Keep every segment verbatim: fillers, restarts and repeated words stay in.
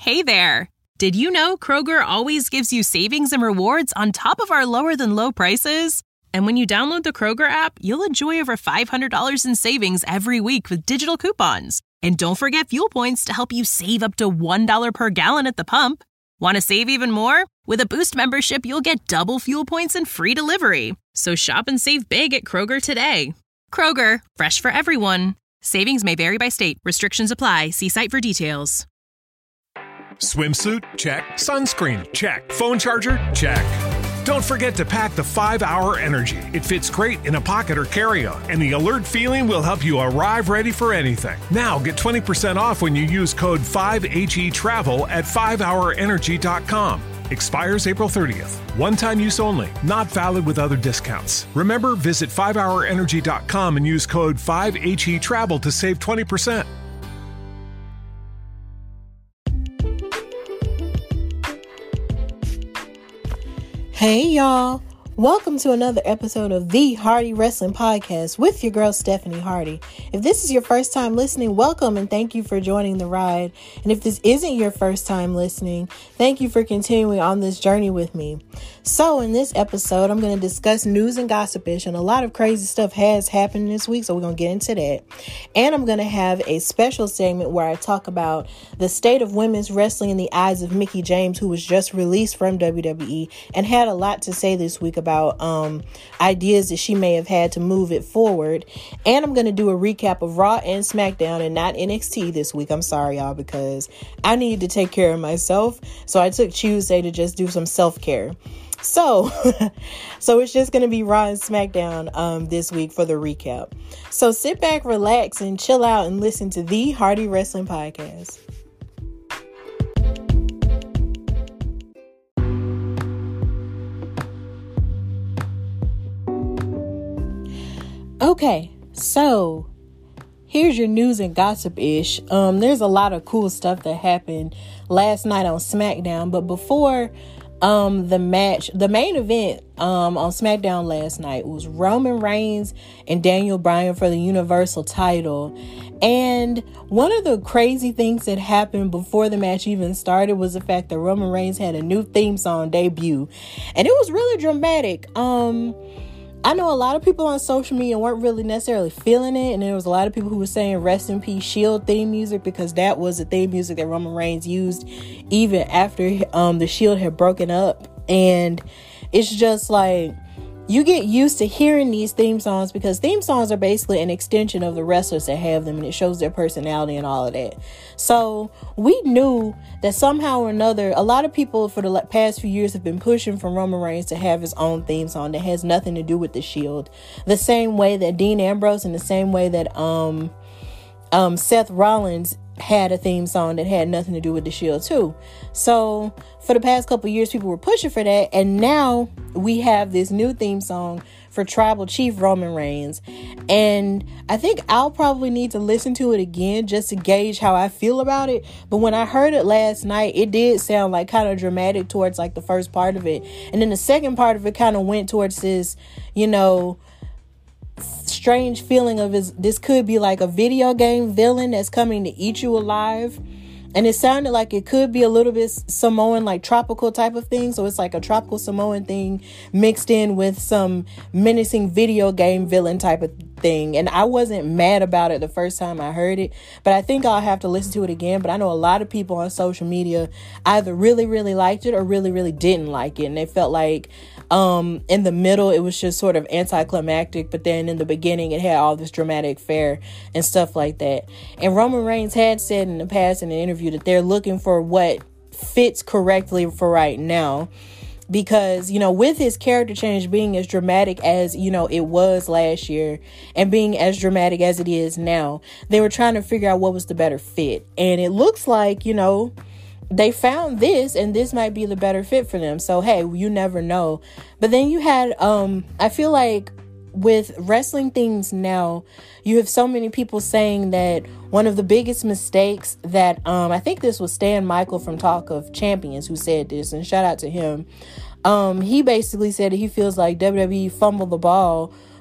Hey there! Did you know Kroger always gives you savings and rewards on top of our lower-than-low prices? And when you download the Kroger app, you'll enjoy over five hundred dollars in savings every week with digital coupons. And don't forget fuel points to help you save up to one dollar per gallon at the pump. Want to save even more? With a Boost membership, you'll get double fuel points and free delivery. So shop and save big at Kroger today. Kroger, fresh for everyone. Savings may vary by state. Restrictions apply. See site for details. Swimsuit? Check. Sunscreen? Check. Phone charger? Check. Don't forget to pack the five hour Energy. It fits great in a pocket or carry-on, and the alert feeling will help you arrive ready for anything. Now get twenty percent off when you use code five H E travel at five hour energy dot com. Expires April thirtieth. One-time use only. Not valid with other discounts. Remember, visit five hour energy dot com and use code five H E travel to save twenty percent. Hey y'all, welcome to another episode of the Hardy Wrestling Podcast with your girl Stephanie Hardy. If this is your first time listening, welcome and thank you for joining the ride. And if this isn't your first time listening, thank you for continuing on this journey with me. So in this episode, I'm going to discuss news and gossip-ish, and a lot of crazy stuff has happened this week, so we're going to get into that. And I'm going to have a special segment where I talk about the state of women's wrestling in the eyes of Mickie James, who was just released from W W E and had a lot to say this week about um, ideas that she may have had to move it forward. And I'm going to do a recap of Raw and SmackDown and not N X T this week. I'm sorry, y'all, because I needed to take care of myself. So I took Tuesday to just do some self-care. So, so it's just going to be Raw and SmackDown um, this week for the recap. So sit back, relax, and chill out and listen to the Hardy Wrestling Podcast. Okay, so here's your news and gossip-ish. Um, there's a lot of cool stuff that happened last night on SmackDown, but before um, the match, the main event um, on SmackDown last night was Roman Reigns and Daniel Bryan for the Universal title. And one of the crazy things that happened before the match even started was the fact that Roman Reigns had a new theme song debut, and it was really dramatic. Um... I know a lot of people on social media weren't really necessarily feeling it, and there was a lot of people who were saying rest in peace Shield theme music, because that was the theme music that Roman Reigns used even after um, the Shield had broken up. And it's just like, you get used to hearing these theme songs because theme songs are basically an extension of the wrestlers that have them, and it shows their personality and all of that. So we knew that somehow or another, a lot of people for the past few years have been pushing for Roman Reigns to have his own theme song that has nothing to do with the Shield. The same way that Dean Ambrose and the same way that um, um, Seth Rollins had a theme song that had nothing to do with the Shield too. So for the past couple of years, people were pushing for that, and now we have this new theme song for Tribal Chief Roman Reigns. And I think I'll probably need to listen to it again just to gauge how I feel about it. But when I heard it last night, it did sound like kind of dramatic towards like the first part of it, and then the second part of it kind of went towards this, you know, strange feeling of is this could be like a video game villain that's coming to eat you alive. And it sounded like it could be a little bit Samoan, like tropical type of thing. So it's like a tropical Samoan thing mixed in with some menacing video game villain type of thing. And I wasn't mad about it the first time I heard it, but I think I'll have to listen to it again. But I know a lot of people on social media either really, really liked it or really, really didn't like it. And they felt like um, in the middle, it was just sort of anticlimactic. But then in the beginning, it had all this dramatic fare and stuff like that. And Roman Reigns had said in the past in an interview that they're looking for what fits correctly for right now, because, you know, with his character change being as dramatic as, you know, it was last year and being as dramatic as it is now, they were trying to figure out what was the better fit. And it looks like, you know, they found this, and this might be the better fit for them. So, hey, you never know. But then you had, um, I feel like with wrestling things now, you have so many people saying that one of the biggest mistakes that, um, I think this was Stan Michael from Talk of Champions who said this, and shout out to him. Um, he basically said that he feels like W W E fumbled the ball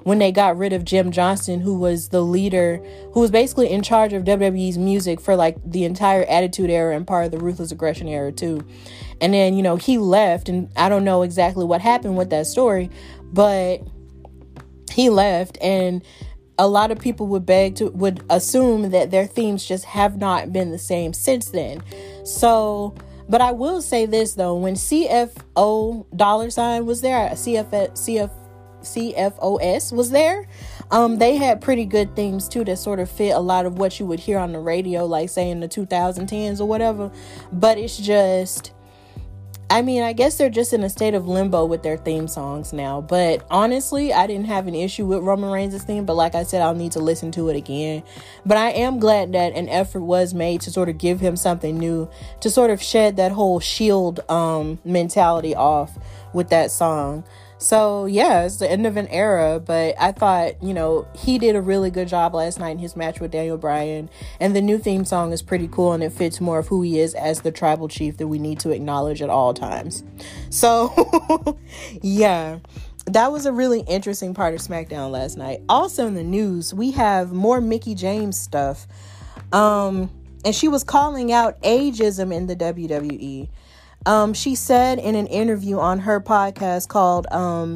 when they got rid of Jim Johnston, who was the leader, who was basically in charge of W W E's music for like the entire Attitude Era and part of the Ruthless Aggression era too. And then, you know, he left, and I don't know exactly what happened with that story, but he left, and a lot of people would beg to, would assume that their themes just have not been the same since then. So, but I will say this though, when C F O dollar sign was there, C F C F C F O S was there, um, they had pretty good themes too that sort of fit a lot of what you would hear on the radio, like say in the two thousand tens or whatever. But it's just, I mean, I guess they're just in a state of limbo with their theme songs now. But honestly, I didn't have an issue with Roman Reigns' theme. But like I said, I'll need to listen to it again. But I am glad that an effort was made to sort of give him something new, to sort of shed that whole Shield um, mentality off with that song. So, yeah, it's the end of an era, but I thought, you know, he did a really good job last night in his match with Daniel Bryan, and the new theme song is pretty cool, and it fits more of who he is as the tribal chief that we need to acknowledge at all times. So, yeah, that was a really interesting part of SmackDown last night. Also in the news, we have more Mickie James stuff, um, and she was calling out ageism in the W W E. Um, she said in an interview on her podcast called, um,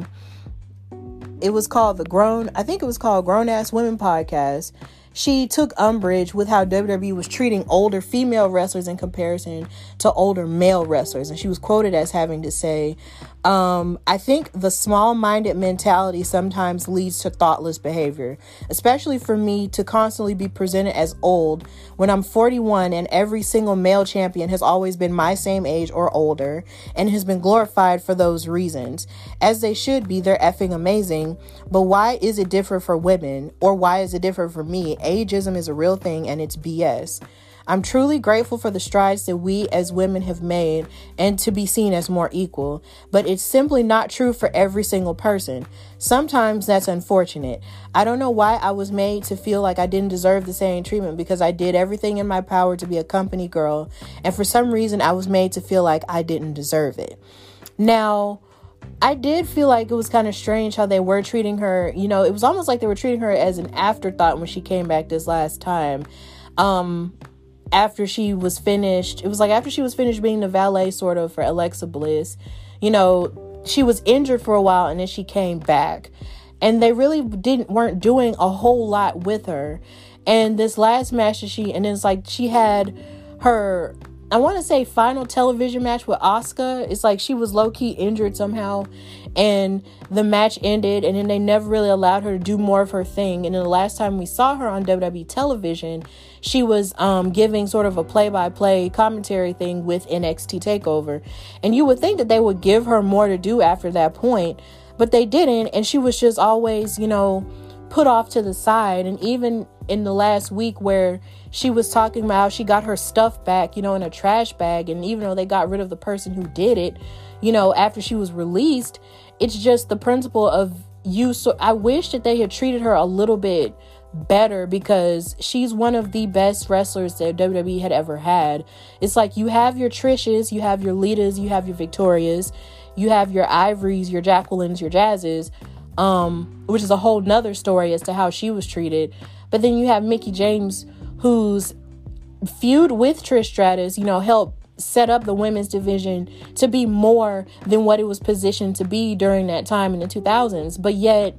it was called the Grown, I think it was called Grown Ass Women Podcast. She took umbrage with how W W E was treating older female wrestlers in comparison to older male wrestlers. And she was quoted as having to say, um, I think the small-minded mentality sometimes leads to thoughtless behavior, especially for me to constantly be presented as old when I'm forty-one and every single male champion has always been my same age or older and has been glorified for those reasons. As they should be, they're effing amazing. But why is it different for women? Or why is it different for me? Ageism is a real thing and it's B S. I'm truly grateful for the strides that we as women have made and to be seen as more equal, but it's simply not true for every single person. Sometimes that's unfortunate. I don't know why I was made to feel like I didn't deserve the same treatment because I did everything in my power to be a company girl, and for some reason I was made to feel like I didn't deserve it. Now, I did feel like it was kind of strange how they were treating her. You know, it was almost like they were treating her as an afterthought when she came back this last time. Um, after she was finished, it was like after she was finished being the valet sort of for Alexa Bliss, you know, she was injured for a while and then she came back. And they really didn't, weren't doing a whole lot with her. And this last match that she, and it's like she had her, I want to say final television match with Asuka. It's like she was low-key injured somehow and the match ended and then they never really allowed her to do more of her thing. And then the last time we saw her on W W E television, she was um, giving sort of a play-by-play commentary thing with N X T TakeOver. And you would think that they would give her more to do after that point, but they didn't. And she was just always, you know, put off to the side. And even in the last week where she was talking about how she got her stuff back, you know, in a trash bag, and even though they got rid of the person who did it, you know, after she was released, it's just the principle of you. So I wish that they had treated her a little bit better because she's one of the best wrestlers that W W E had ever had. It's like you have your Trish's, you have your Litas, you have your Victorias, you have your Ivories, your Jacquelines, your Jazzes, um, which is a whole nother story as to how she was treated. But then you have Mickie James, whose feud with Trish Stratus, you know, helped set up the women's division to be more than what it was positioned to be during that time in the two thousands. But yet,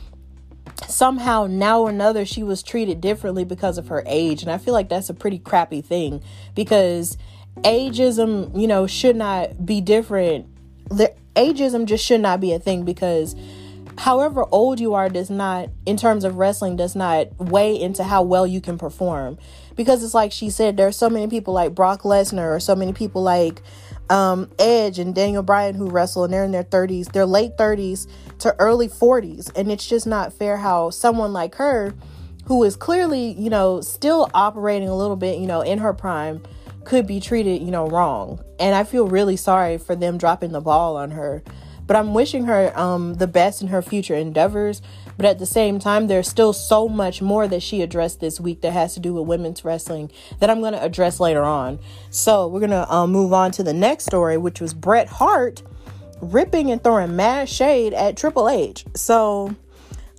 somehow, now or another, she was treated differently because of her age. And I feel like that's a pretty crappy thing because ageism, you know, should not be different. The ageism just should not be a thing because however old you are does not, in terms of wrestling, does not weigh into how well you can perform. Because it's like she said, there are so many people like Brock Lesnar or so many people like um, Edge and Daniel Bryan who wrestle and they're in their thirties, their late thirties to early forties. And it's just not fair how someone like her, who is clearly, you know, still operating a little bit, you know, in her prime, could be treated, you know, wrong. And I feel really sorry for them dropping the ball on her. But I'm wishing her um, the best in her future endeavors. But at the same time, there's still so much more that she addressed this week that has to do with women's wrestling that I'm going to address later on. So we're going to um, move on to the next story, which was Bret Hart ripping and throwing mad shade at Triple H. So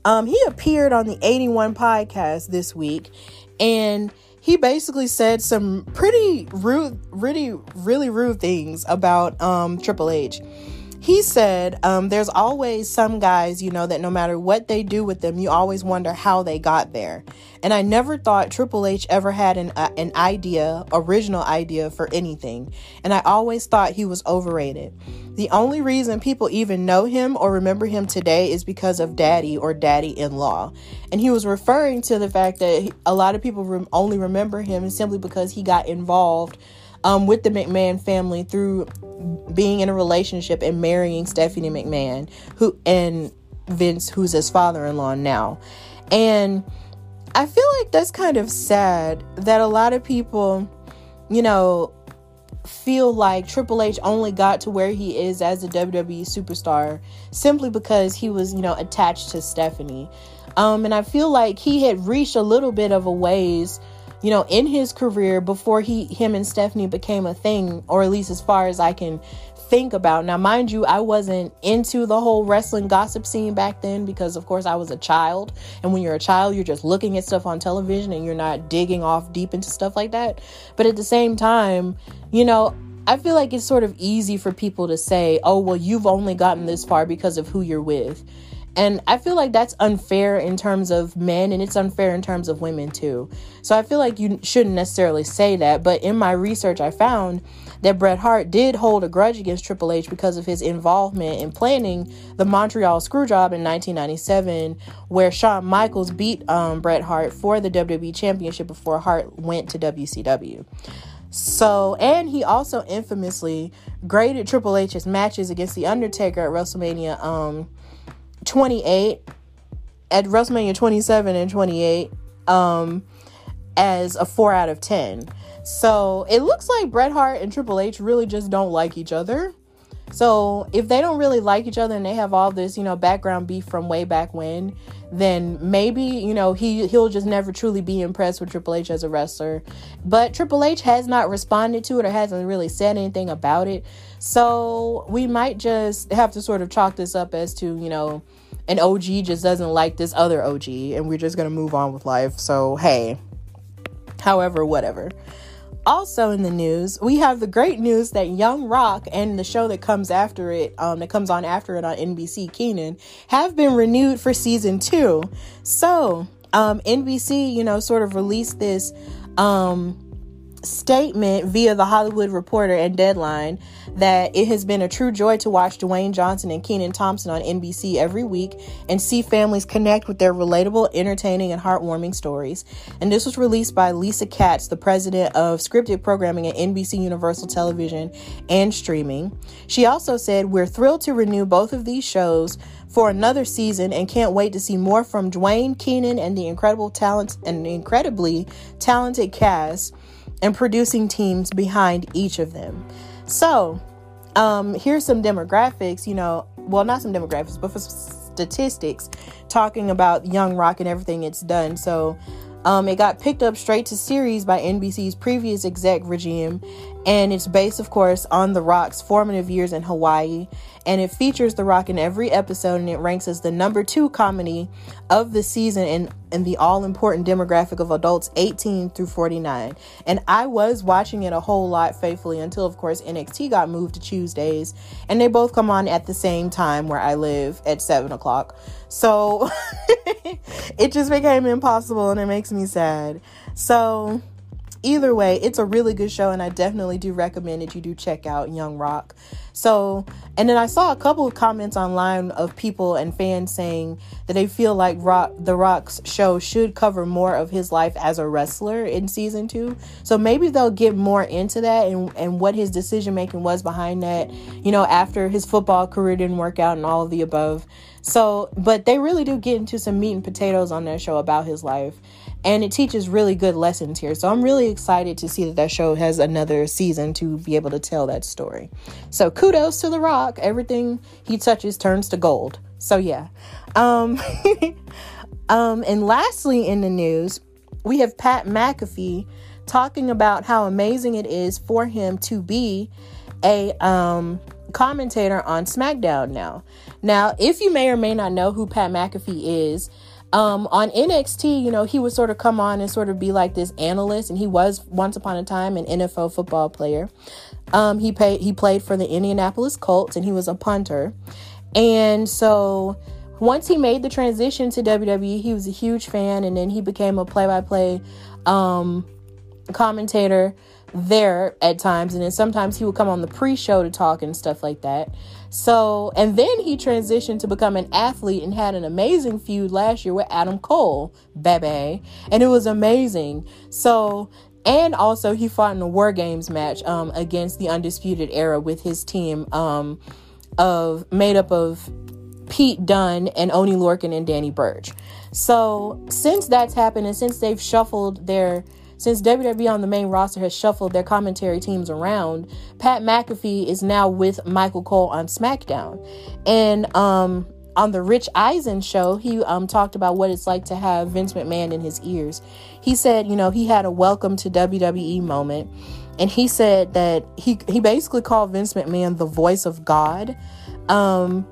Um, he appeared on the eighty-one podcast this week, and he basically said some pretty rude, really, really rude things about um, Triple H. He said, um, there's always some guys, you know, that no matter what they do with them, you always wonder how they got there. And I never thought Triple H ever had an uh, an idea, original idea for anything. And I always thought he was overrated. The only reason people even know him or remember him today is because of Daddy or Daddy-in-law. And he was referring to the fact that he, a lot of people rem- only remember him simply because he got involved um, with the McMahon family through being in a relationship and marrying Stephanie McMahon, who and Vince, who's his father-in-law now. And I feel like that's kind of sad that a lot of people, you know, feel like Triple H only got to where he is as a W W E superstar simply because he was, you know, attached to Stephanie. Um, and I feel like he had reached a little bit of a ways, you know, in his career before he, him and Stephanie became a thing, or at least as far as I can think about. Now, mind you, I wasn't into the whole wrestling gossip scene back then because, of course, I was a child. And when you're a child, you're just looking at stuff on television and you're not digging off deep into stuff like that. But at the same time, you know, I feel like it's sort of easy for people to say, oh, well, you've only gotten this far because of who you're with. And I feel like that's unfair in terms of men, and it's unfair in terms of women too. So I feel like you shouldn't necessarily say that. But in my research, I found that Bret Hart did hold a grudge against Triple H because of his involvement in planning the Montreal Screwjob in nineteen ninety-seven, where Shawn Michaels beat um, Bret Hart for the W W E Championship before Hart went to W C W. So, and he also infamously graded Triple H's matches against The Undertaker at WrestleMania um, twenty-eight, at WrestleMania twenty-seven and twenty-eight, um, as a four out of ten. So it looks like Bret Hart and Triple H really just don't like each other. So if they don't really like each other and they have all this, you know, background beef from way back when, then maybe, you know, he, he'll just never truly be impressed with Triple H as a wrestler. But Triple H has not responded to it or hasn't really said anything about it. So we might just have to sort of chalk this up as to, you know, an O G just doesn't like this other O G and we're just going to move on with life. So, hey, however, whatever. Also in the news, we have the great news that Young Rock and the show that comes after it, um, that comes on after it on N B C, Kenan, have been renewed for season two. So, um, N B C, you know, sort of released this, um, statement via The Hollywood Reporter and Deadline that it has been a true joy to watch Dwayne Johnson and Kenan Thompson on N B C every week and see families connect with their relatable, entertaining, and heartwarming stories. And this was released by Lisa Katz, the president of scripted programming at N B C Universal Television and Streaming. She also said, "We're thrilled to renew both of these shows for another season and can't wait to see more from Dwayne, Kenan, and the incredible talent and incredibly talented cast and producing teams behind each of them." So, um, here's some demographics, you know, well, not some demographics, but for statistics talking about Young Rock and everything it's done. So, um, it got picked up straight to series by N B C's previous exec regime, and it's based, of course, on The Rock's formative years in Hawaii. And it features The Rock in every episode, and it ranks as the number two comedy of the season in, in the all-important demographic of adults eighteen through forty-nine. And I was watching it a whole lot faithfully until, of course, N X T got moved to Tuesdays. And they both come on at the same time where I live at seven o'clock. So it just became impossible, and it makes me sad. So either way, it's a really good show, and I definitely do recommend that you do check out Young Rock. So, and then I saw a couple of comments online of people and fans saying that they feel like Rock, The Rock's show should cover more of his life as a wrestler in season two. So maybe they'll get more into that and, and what his decision making was behind that, you know, after his football career didn't work out and all of the above. So, but they really do get into some meat and potatoes on that show about his life. And it teaches really good lessons here. So I'm really excited to see that that show has another season to be able to tell that story. So kudos to The Rock. Everything he touches turns to gold. So yeah. Um, um, and lastly in the news, we have Pat McAfee talking about how amazing it is for him to be a um, commentator on SmackDown now. Now, if you may or may not know who Pat McAfee is, um, on N X T, you know, he would sort of come on and sort of be like this analyst, and he was once upon a time an N F L football player. Um, he paid, he played for the Indianapolis Colts, and he was a punter. And so once he made the transition to W W E, he was a huge fan, and then he became a play-by-play um, commentator there at times, and then sometimes he would come on the pre-show to talk and stuff like that. So, and then he transitioned to become an athlete and had an amazing feud last year with Adam Cole, baby, and it was amazing. So, and also he fought in a War Games match um, against the Undisputed Era with his team um, of made up of Pete Dunne and Oney Lorcan and Danny Burch. So, since that's happened, and since they've shuffled their Since W W E on the main roster has shuffled their commentary teams around, Pat McAfee is now with Michael Cole on SmackDown. And um, on the Rich Eisen show, he um, talked about what it's like to have Vince McMahon in his ears. He said, you know, he had a welcome to W W E moment. And he said that he, he basically called Vince McMahon the voice of God. Um,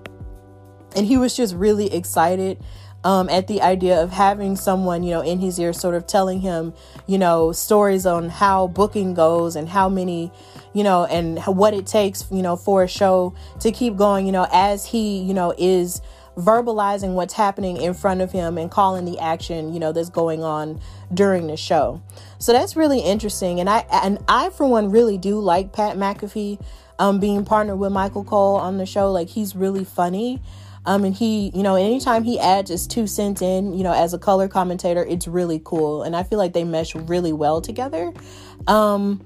and he was just really excited Um, at the idea of having someone, you know, in his ear sort of telling him, you know, stories on how booking goes and how many, you know, and what it takes, you know, for a show to keep going, you know, as he, you know, is verbalizing what's happening in front of him and calling the action, you know, that's going on during the show. So that's really interesting. And I, and I, for one, really do like Pat McAfee um, being partnered with Michael Cole on the show. Like, he's really funny. Um, and he, you know, anytime he adds his two cents in, you know, as a color commentator, it's really cool. And I feel like they mesh really well together. Um,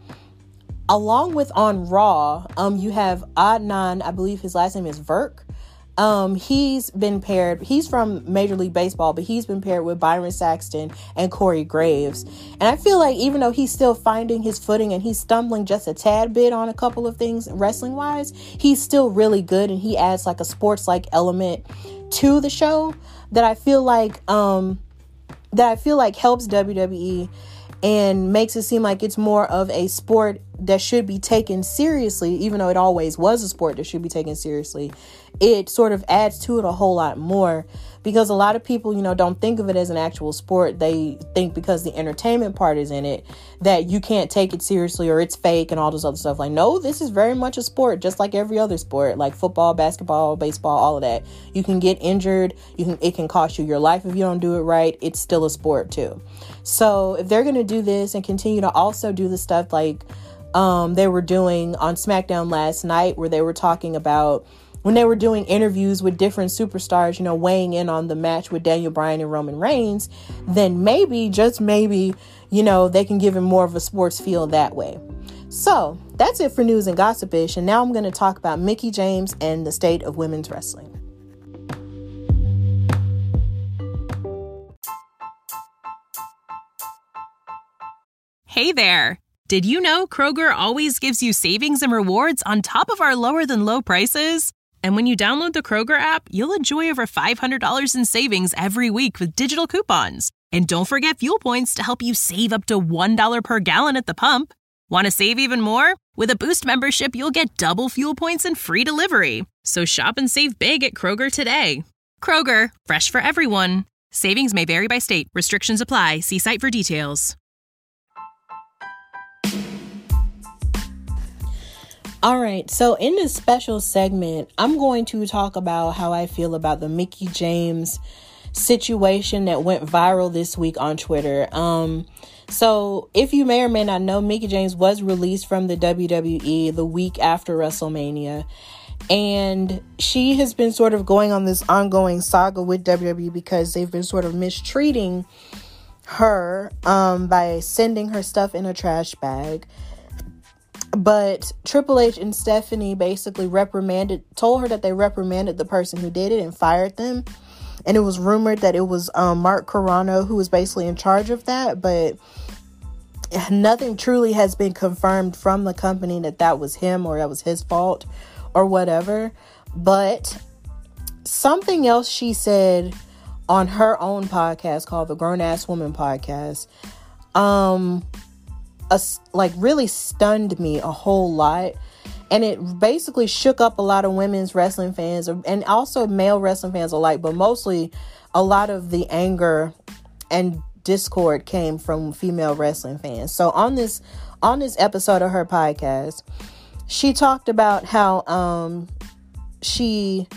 along with on Raw, um, you have Adnan, I believe his last name is Verk. Um, he's been paired, he's from Major League Baseball, but he's been paired with Byron Saxton and Corey Graves. And I feel like even though he's still finding his footing and he's stumbling just a tad bit on a couple of things wrestling wise, he's still really good, and he adds like a sports like element to the show that I feel like, um, that I feel like helps W W E and makes it seem like it's more of a sport that should be taken seriously, even though it always was a sport that should be taken seriously. It sort of adds to it a whole lot more, because a lot of people, you know, don't think of it as an actual sport. They think because the entertainment part is in it that you can't take it seriously or it's fake and all this other stuff. Like, no, this is very much a sport, just like every other sport, like football, basketball, baseball, all of that. You can get injured. You can, it can cost you your life if you don't do it right. It's still a sport too. So if they're going to do this and continue to also do the stuff like um, they were doing on SmackDown last night, where they were talking about when they were doing interviews with different superstars, you know, weighing in on the match with Daniel Bryan and Roman Reigns, then maybe, just maybe, you know, they can give him more of a sports feel that way. So that's it for news and gossip-ish. And now I'm going to talk about Mickie James and the state of women's wrestling. Hey there. Did you know Kroger always gives you savings and rewards on top of our lower than low prices? And when you download the Kroger app, you'll enjoy over five hundred dollars in savings every week with digital coupons. And don't forget fuel points to help you save up to one dollar per gallon at the pump. Want to save even more? With a Boost membership, you'll get double fuel points and free delivery. So shop and save big at Kroger today. Kroger, fresh for everyone. Savings may vary by state. Restrictions apply. See site for details. All right, so in this special segment, I'm going to talk about how I feel about the Mickie James situation that went viral this week on Twitter. Um, so if you may or may not know, Mickie James was released from the W W E the week after WrestleMania. And she has been sort of going on this ongoing saga with W W E because they've been sort of mistreating her um, by sending her stuff in a trash bag. But Triple H and Stephanie basically reprimanded, told her that they reprimanded the person who did it and fired them. And it was rumored that it was um, Mark Carrano who was basically in charge of that. But nothing truly has been confirmed from the company that that was him or that was his fault or whatever. But something else she said on her own podcast called the Grown Ass Woman Podcast, um... A, like really stunned me a whole lot. And it basically shook up a lot of women's wrestling fans and also male wrestling fans alike, but mostly a lot of the anger and discord came from female wrestling fans. So on this on this episode of her podcast, she talked about how um she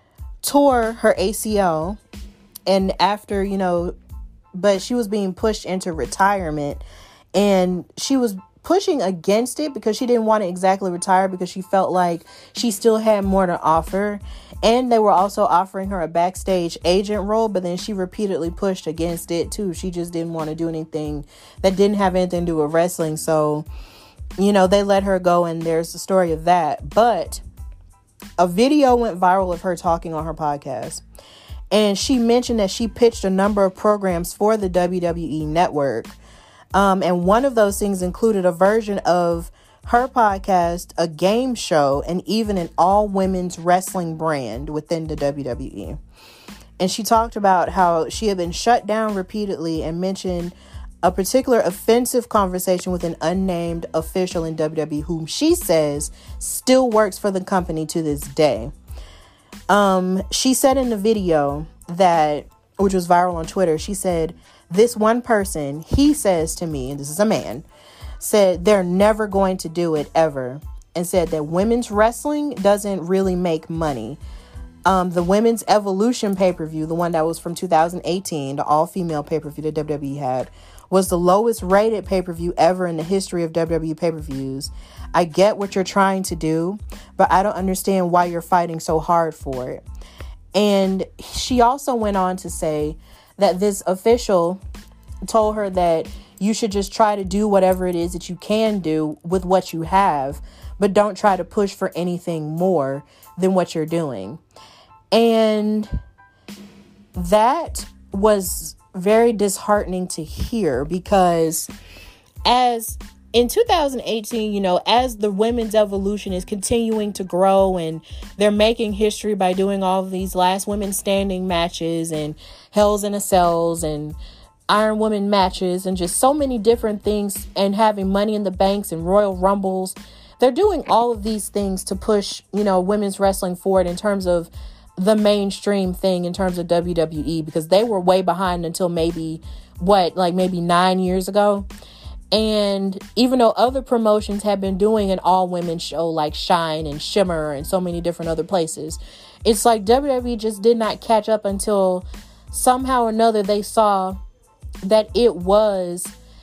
tore her A C L, and after, you know, but she was being pushed into retirement, and she was pushing against it because she didn't want to exactly retire because she felt like she still had more to offer. And they were also offering her a backstage agent role, but then she repeatedly pushed against it too. She just didn't want to do anything that didn't have anything to do with wrestling. So, you know, they let her go, and there's the story of that. But a video went viral of her talking on her podcast, and she mentioned that she pitched a number of programs for the W W E network. Um, and one of those things included a version of her podcast, a game show, and even an all-women's wrestling brand within the W W E. And she talked about how she had been shut down repeatedly and mentioned a particular offensive conversation with an unnamed official in W W E whom she says still works for the company to this day. Um, she said in the video that, which was viral on Twitter, she said, "This one person, he says to me," and this is a man, said they're never going to do it ever, and said that women's wrestling doesn't really make money. Um, the Women's Evolution pay-per-view, the one that was from two thousand eighteen, the all-female pay-per-view that W W E had, was the lowest rated pay-per-view ever in the history of W W E pay-per-views. I get what you're trying to do, but I don't understand why you're fighting so hard for it. And she also went on to say that this official told her that you should just try to do whatever it is that you can do with what you have, but don't try to push for anything more than what you're doing. And that was very disheartening to hear, because as in two thousand eighteen, you know, as the women's evolution is continuing to grow and they're making history by doing all of these last women standing matches and Hells in a Cells and Iron Woman matches and just so many different things, and having Money in the Banks and Royal Rumbles, they're doing all of these things to push, you know, women's wrestling forward in terms of the mainstream thing in terms of W W E, because they were way behind until maybe what, like maybe nine years ago. And even though other promotions have been doing an all women show like Shine and Shimmer and so many different other places, it's like W W E just did not catch up until somehow or another they saw that it was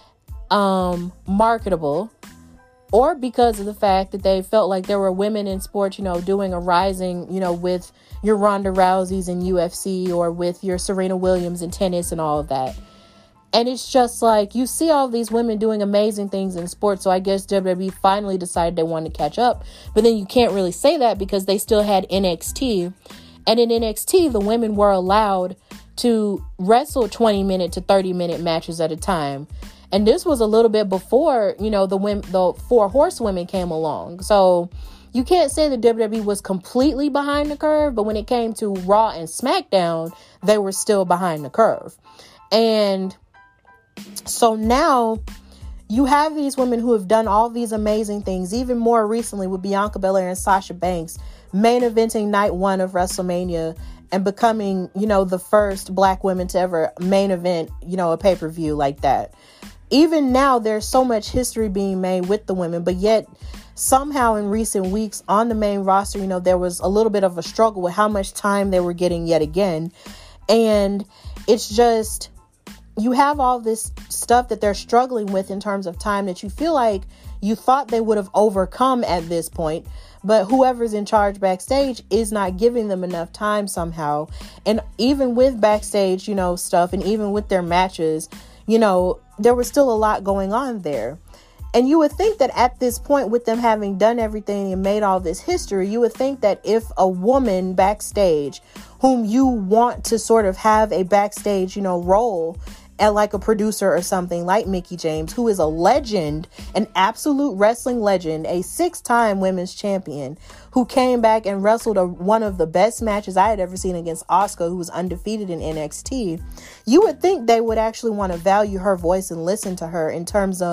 um, marketable, or because of the fact that they felt like there were women in sports, you know, doing a rising, you know, with your Ronda Rouseys in U F C or with your Serena Williams in tennis and all of that. And it's just like, you see all these women doing amazing things in sports. So I guess W W E finally decided they wanted to catch up. But then you can't really say that because they still had N X T. And in N X T, the women were allowed to wrestle twenty minute to thirty minute matches at a time. And this was a little bit before, you know, the women, the four horsewomen came along. So you can't say that W W E was completely behind the curve, but when it came to Raw and SmackDown, they were still behind the curve. And so now you have these women who have done all these amazing things, even more recently with Bianca Belair and Sasha Banks main eventing night one of WrestleMania and becoming, you know, the first black women to ever main event, you know, a pay-per-view like that. Even now, there's so much history being made with the women, but yet somehow in recent weeks on the main roster, you know, there was a little bit of a struggle with how much time they were getting yet again. And it's just, you have all this stuff that they're struggling with in terms of time that you feel like you thought they would have overcome at this point, but whoever's in charge backstage is not giving them enough time somehow. And even with backstage, you know, stuff, and even with their matches, you know, there was still a lot going on there. And you would think that at this point, with them having done everything and made all this history, you would think that if a woman backstage whom you want to sort of have a backstage, you know, role at like a producer or something like Mickie James, who is a legend, an absolute wrestling legend, a six-time women's champion, who came back and wrestled a, one of the best matches I had ever seen against Asuka, who was undefeated in N X T. You would think they would actually want to value her voice and listen to her in terms of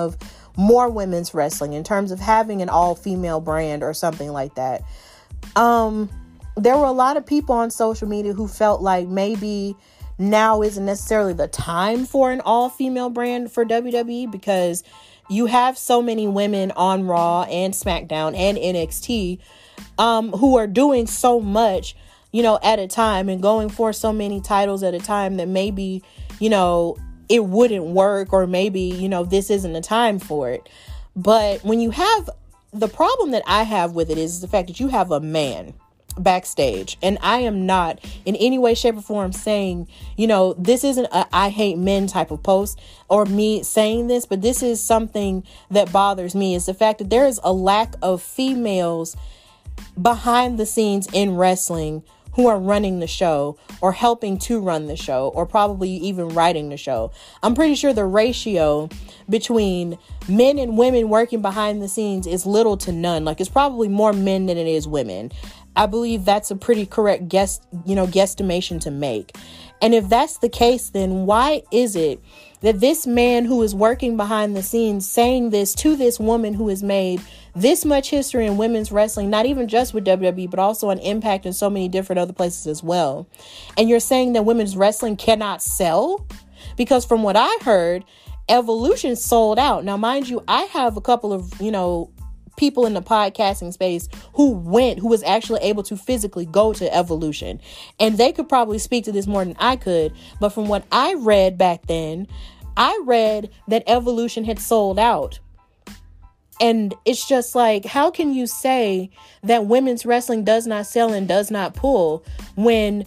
more women's wrestling, in terms of having an all-female brand or something like that. Um, there were a lot of people on social media who felt like maybe now isn't necessarily the time for an all-female brand for W W E, because you have so many women on Raw and SmackDown and N X T um, who are doing so much, you know, at a time, and going for so many titles at a time, that maybe, you know, it wouldn't work, or maybe, you know, this isn't the time for it. But when you have, the problem that I have with it is the fact that you have a man backstage, and I am not in any way, shape, or form saying, you know, this isn't a I hate men type of post or me saying this, but this is something that bothers me, is the fact that there is a lack of females behind the scenes in wrestling who are running the show, or helping to run the show, or probably even writing the show. I'm pretty sure the ratio between men and women working behind the scenes is little to none. Like, it's probably more men than it is women. I believe that's a pretty correct guess, you know, guesstimation to make. And if that's the case, then why is it that this man who is working behind the scenes saying this to this woman who has made this much history in women's wrestling, not even just with W W E, but also on Impact and so many different other places as well, and you're saying that women's wrestling cannot sell? Because from what I heard, Evolution sold out. Now, mind you, I have a couple of, you know, people in the podcasting space who went, who was actually able to physically go to Evolution, and they could probably speak to this more than I could. But from what I read back then, I read that Evolution had sold out. And it's just like, how can you say that women's wrestling does not sell and does not pull, when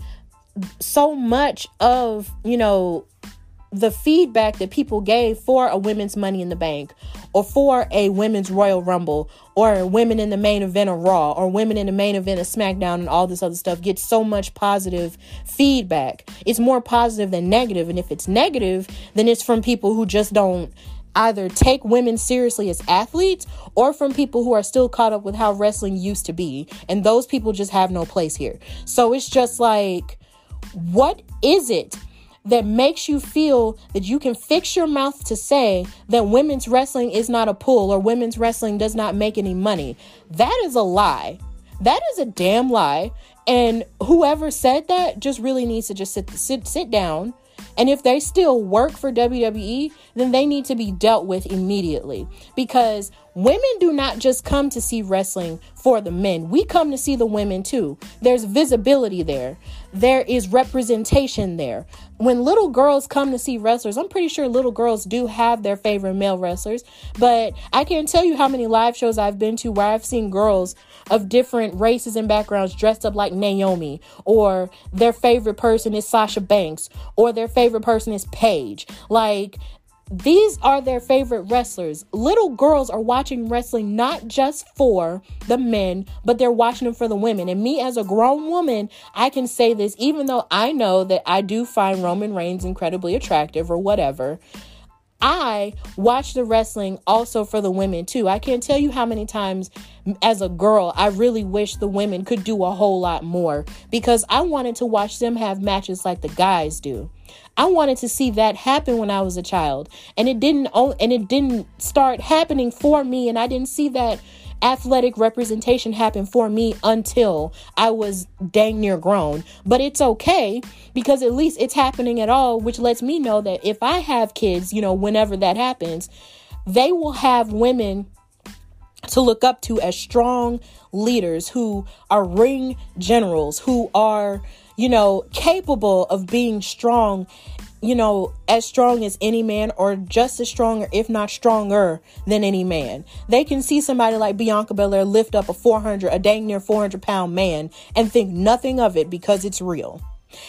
so much of, you know, the feedback that people gave for a women's Money in the Bank, or for a women's Royal Rumble, or women in the main event of Raw, or women in the main event of SmackDown, and all this other stuff gets so much positive feedback? It's more positive than negative. And if it's negative, then it's from people who just don't either take women seriously as athletes, or from people who are still caught up with how wrestling used to be. And those people just have no place here. So it's just like, what is it that makes you feel that you can fix your mouth to say that women's wrestling is not a pull, or women's wrestling does not make any money? That is a lie. That is a damn lie. And whoever said that just really needs to just sit sit sit down. And if they still work for W W E, then they need to be dealt with immediately. Because women do not just come to see wrestling for the men. We come to see the women too. There's visibility there. There is representation there. When little girls come to see wrestlers, I'm pretty sure little girls do have their favorite male wrestlers. But I can't tell you how many live shows I've been to where I've seen girls of different races and backgrounds dressed up like Naomi, or their favorite person is Sasha Banks, or their favorite person is Paige. Like, these are their favorite wrestlers. Little girls are watching wrestling not just for the men, but they're watching them for the women. And me as a grown woman, I can say this, even though I know that I do find Roman Reigns incredibly attractive or whatever, I watch the wrestling also for the women too. I can't tell you how many times as a girl I really wish the women could do a whole lot more, because I wanted to watch them have matches like the guys do. I wanted to see that happen when I was a child, and it didn't and it didn't start happening for me, and I didn't see that athletic representation happen for me until I was dang near grown. But it's okay, because at least it's happening at all, which lets me know that if I have kids, you know, whenever that happens, they will have women to look up to as strong leaders who are ring generals, who are, you know, capable of being strong, you know, as strong as any man, or just as strong, or if not stronger than any man. They can see somebody like Bianca Belair lift up a four hundred, a dang near four hundred pound man, and think nothing of it because it's real.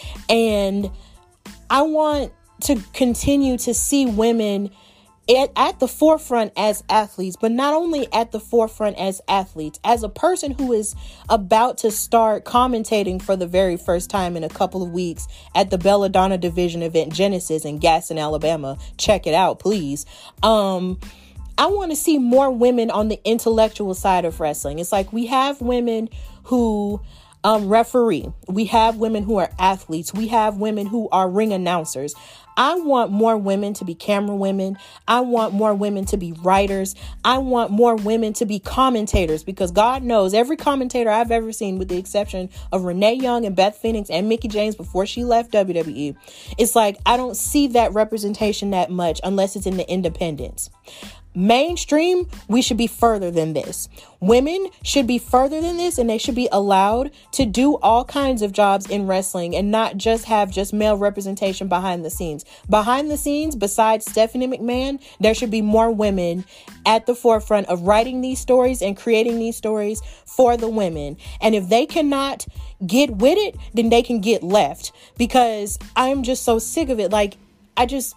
And I want to continue to see women At, at the forefront as athletes, but not only at the forefront as athletes. As a person who is about to start commentating for the very first time in a couple of weeks at the Belladonna Division event Genesis in Gaston, Alabama, check it out, please. Um, I want to see more women on the intellectual side of wrestling. It's like we have women who um, referee. We have women who are athletes. We have women who are ring announcers. I want more women to be camera women. I want more women to be writers. I want more women to be commentators, because God knows every commentator I've ever seen, with the exception of Renee Young and Beth Phoenix and Mickie James before she left W W E, it's like I don't see that representation that much unless it's in the independents. Mainstream, we should be further than this. Women should be further than this, and they should be allowed to do all kinds of jobs in wrestling and not just have just male representation behind the scenes. Behind the scenes, besides Stephanie McMahon, there should be more women at the forefront of writing these stories and creating these stories for the women. And if they cannot get with it, then they can get left, because I'm just so sick of it. Like, I just,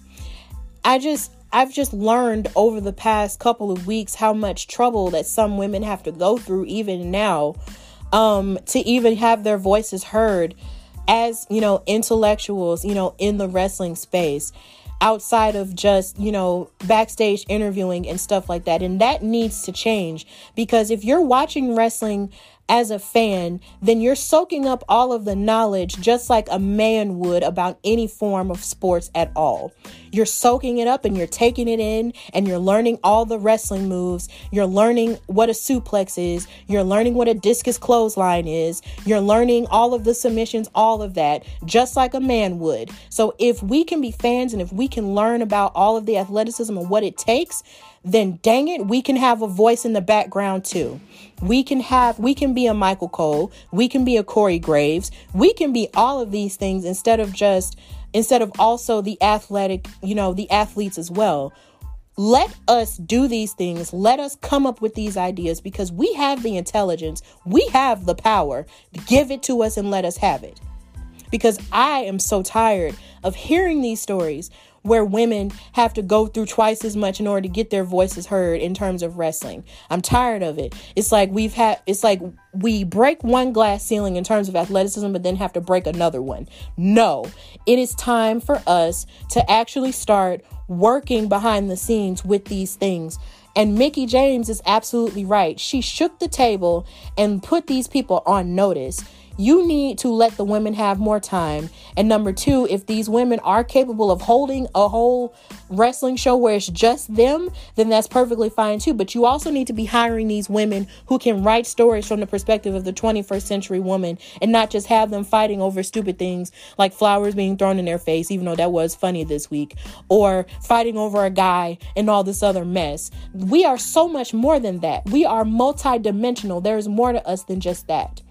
I just, I've just learned over the past couple of weeks how much trouble that some women have to go through even now, um, to even have their voices heard as, you know, intellectuals, you know, in the wrestling space, outside of just, you know, backstage interviewing and stuff like that. And that needs to change, because if you're watching wrestling as a fan, then you're soaking up all of the knowledge just like a man would about any form of sports at all. You're soaking it up and you're taking it in, and you're learning all the wrestling moves. You're learning what a suplex is. You're learning what a discus clothesline is. You're learning all of the submissions, all of that, just like a man would. So if we can be fans and if we can learn about all of the athleticism and what it takes, then dang it, we can have a voice in the background too. We can have, we can be a Michael Cole. We can be a Corey Graves. We can be all of these things instead of just, instead of also the athletic, you know, the athletes as well. Let us do these things. Let us come up with these ideas, because we have the intelligence. We have the power. Give it to us and let us have it. Because I am so tired of hearing these stories where women have to go through twice as much in order to get their voices heard in terms of wrestling. I'm tired of it. It's like we've had, it's like we break one glass ceiling in terms of athleticism, but then have to break another one. No, it is time for us to actually start working behind the scenes with these things. And Mickie James is absolutely right. She shook the table and put these people on notice. You need to let the women have more time. And number two, if these women are capable of holding a whole wrestling show where it's just them, then that's perfectly fine too. But you also need to be hiring these women who can write stories from the perspective of the twenty-first century woman, and not just have them fighting over stupid things like flowers being thrown in their face, even though that was funny this week, or fighting over a guy and all this other mess. We are so much more than that. We are multidimensional. There is more to us than just that.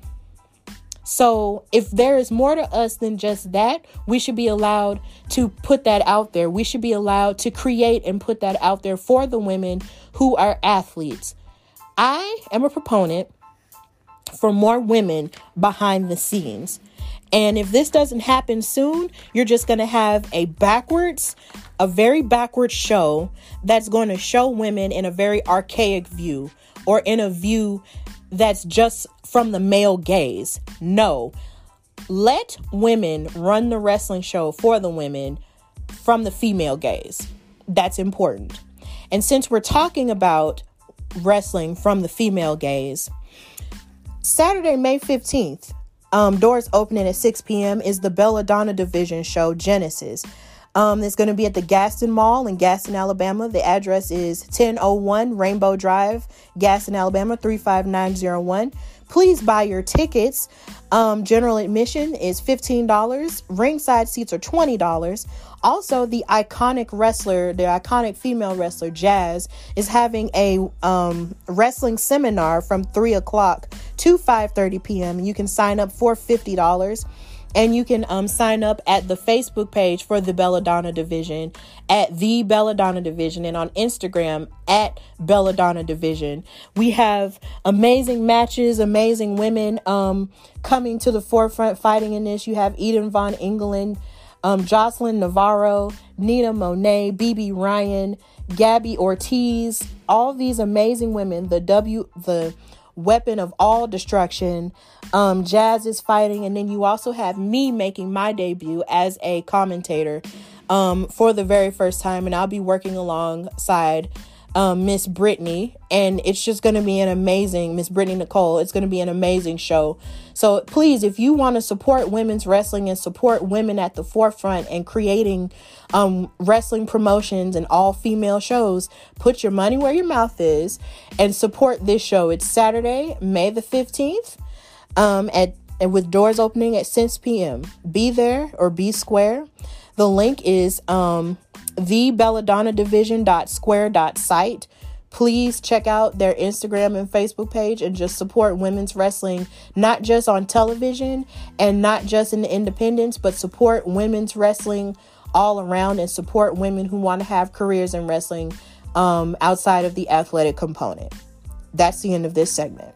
So if there is more to us than just that, we should be allowed to put that out there. We should be allowed to create and put that out there for the women who are athletes. I am a proponent for more women behind the scenes. And if this doesn't happen soon, you're just going to have a backwards, a very backwards show that's going to show women in a very archaic view, or in a view that's just from the male gaze. No, let women run the wrestling show for the women from the female gaze. That's important. And since we're talking about wrestling from the female gaze, Saturday, May fifteenth, um, doors opening at six p.m. is the Belladonna Division show, Genesis. Um, it's going to be at the Gaston Mall in Gaston, Alabama. The address is ten oh one Rainbow Drive, Gaston, Alabama, three five nine zero one. Please buy your tickets. Um, general admission is fifteen dollars. Ringside seats are twenty dollars. Also, the iconic wrestler, the iconic female wrestler, Jazz, is having a um, wrestling seminar from three o'clock to five thirty p.m. You can sign up for fifty dollars. And you can um, sign up at the Facebook page for the Belladonna Division at the Belladonna Division, and on Instagram at Belladonna Division. We have amazing matches, amazing women um, coming to the forefront fighting in this. You have Eden Von England, um, Jocelyn Navarro, Nina Monet, B B Ryan, Gabby Ortiz, all these amazing women. The W, the weapon of all destruction. Um, Jazz is fighting, and then you also have me making my debut as a commentator um, for the very first time, and I'll be working alongside um, Miss Brittany, and it's just going to be an amazing, Miss Brittany Nicole, it's going to be an amazing show. So please, if you want to support women's wrestling and support women at the forefront and creating um, wrestling promotions and all female shows, put your money where your mouth is and support this show. It's Saturday, May the fifteenth, um, at and with doors opening at six p.m. Be there or be square. The link is um, the belladonna division dot square dot site. Please check out their Instagram and Facebook page and just support women's wrestling, not just on television and not just in the independents, but support women's wrestling all around and support women who want to have careers in wrestling um, outside of the athletic component. That's the end of this segment.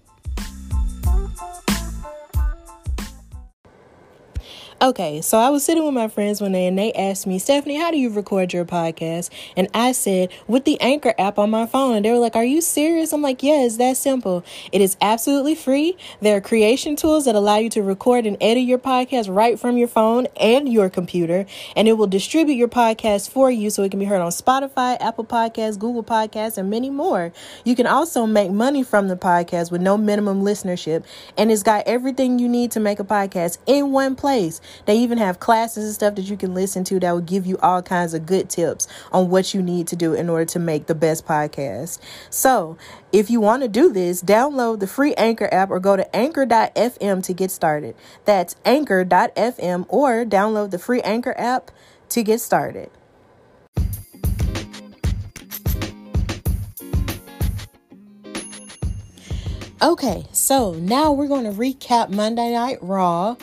Okay, so I was sitting with my friends one day and they asked me, Stephanie, how do you record your podcast? And I said, with the Anchor app on my phone. And they were like, are you serious? I'm like, yeah, it's that simple. It is absolutely free. There are creation tools that allow you to record and edit your podcast right from your phone and your computer. And it will distribute your podcast for you so it can be heard on Spotify, Apple Podcasts, Google Podcasts, and many more. You can also make money from the podcast with no minimum listenership. And it's got everything you need to make a podcast in one place. They even have classes and stuff that you can listen to that will give you all kinds of good tips on what you need to do in order to make the best podcast. So if you want to do this, download the free Anchor app or go to anchor dot f m to get started. That's anchor dot f m or download the free Anchor app to get started. Okay, so now we're going to recap Monday Night Raw.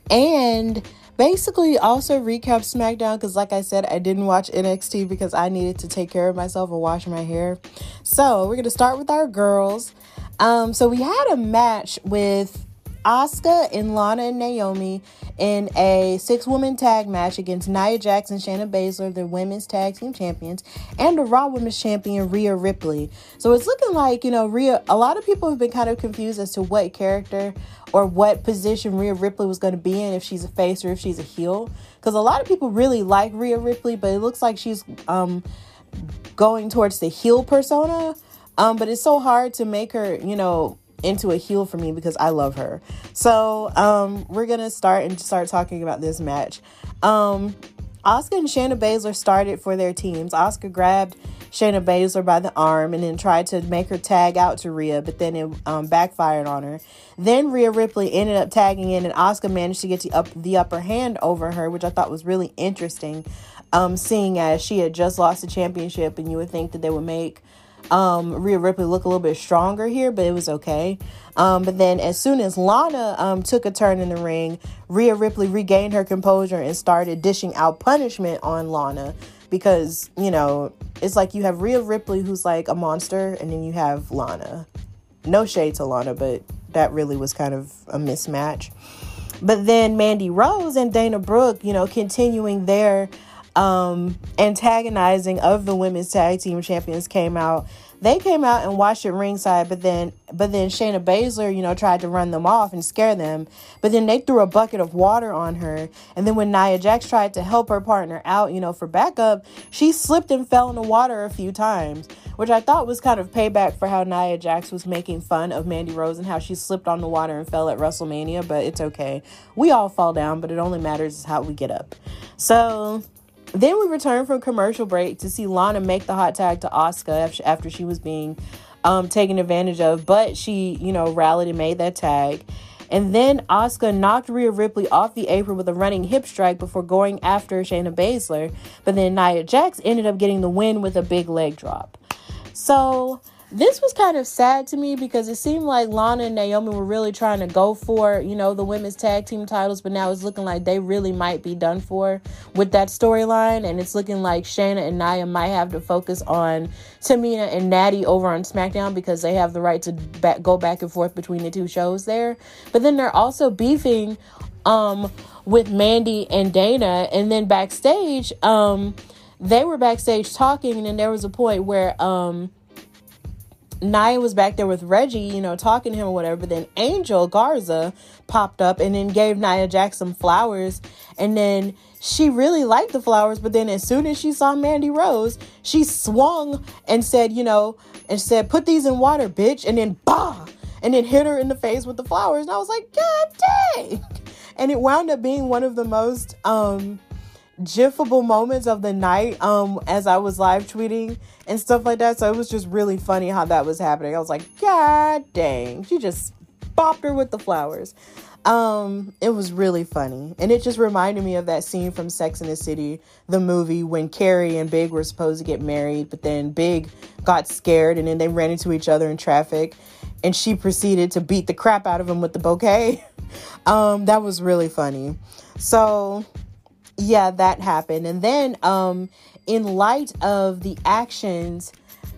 And basically also recap SmackDown because, like I said, I didn't watch N X T because I needed to take care of myself and wash my hair. So we're going to start with our girls. Um, so we had a match with Asuka and Lana and Naomi in a six-woman tag match against Nia Jax and Shayna Baszler, the women's tag team champions, and the Raw Women's champion, Rhea Ripley. So it's looking like, you know, Rhea, a lot of people have been kind of confused as to what character or what position Rhea Ripley was going to be in, if she's a face or if she's a heel. Because a lot of people really like Rhea Ripley, but it looks like she's um, going towards the heel persona. Um, but it's so hard to make her, you know, into a heel for me because I love her. So um, we're going to start and start talking about this match. Um, Asuka and Shayna Baszler started for their teams. Asuka grabbed Shayna Baszler by the arm and then tried to make her tag out to Rhea, but then it um, backfired on her. Then Rhea Ripley ended up tagging in and Asuka managed to get the, up, the upper hand over her, which I thought was really interesting, um, seeing as she had just lost the championship and you would think that they would make Um, Rhea Ripley look a little bit stronger here, but it was okay. Um, but then as soon as Lana um, took a turn in the ring, Rhea Ripley regained her composure and started dishing out punishment on Lana because, you know, it's like you have Rhea Ripley who's like a monster and then you have Lana. No shade to Lana, but that really was kind of a mismatch. But then Mandy Rose and Dana Brooke, you know, continuing their um antagonizing of the women's tag team champions came out. They came out and watched at ringside, but then but then Shayna Baszler, you know, tried to run them off and scare them. But then they threw a bucket of water on her. And then when Nia Jax tried to help her partner out, you know, for backup, she slipped and fell in the water a few times, which I thought was kind of payback for how Nia Jax was making fun of Mandy Rose and how she slipped on the water and fell at WrestleMania. But it's okay. We all fall down, but it only matters how we get up. So then we returned from commercial break to see Lana make the hot tag to Asuka after she was being um, taken advantage of. But she, you know, rallied and made that tag. And then Asuka knocked Rhea Ripley off the apron with a running hip strike before going after Shayna Baszler. But then Nia Jax ended up getting the win with a big leg drop. So this was kind of sad to me because it seemed like Lana and Naomi were really trying to go for, you know, the women's tag team titles, but now it's looking like they really might be done for with that storyline, and it's looking like Shayna and Nia might have to focus on Tamina and Natty over on SmackDown because they have the right to back, go back and forth between the two shows there. But then they're also beefing um, with Mandy and Dana, and then backstage, um, they were backstage talking, and then there was a point where Um, Nia was back there with Reggie, you know, talking to him or whatever. But then Angel Garza popped up and then gave Nia Jax some flowers. And then she really liked the flowers. But then as soon as she saw Mandy Rose, she swung and said, you know, and said, put these in water, bitch. And then, bah! And then hit her in the face with the flowers. And I was like, God dang! And it wound up being one of the most um, gifable moments of the night um, as I was live tweeting and stuff like that. So it was just really funny how that was happening. I was like, God dang. She just bopped her with the flowers. Um, it was really funny. And it just reminded me of that scene from Sex and the City, the movie, when Carrie and Big were supposed to get married, but then Big got scared and then they ran into each other in traffic and she proceeded to beat the crap out of him with the bouquet. um, that was really funny. So yeah, that happened. And then, um, in light of the actions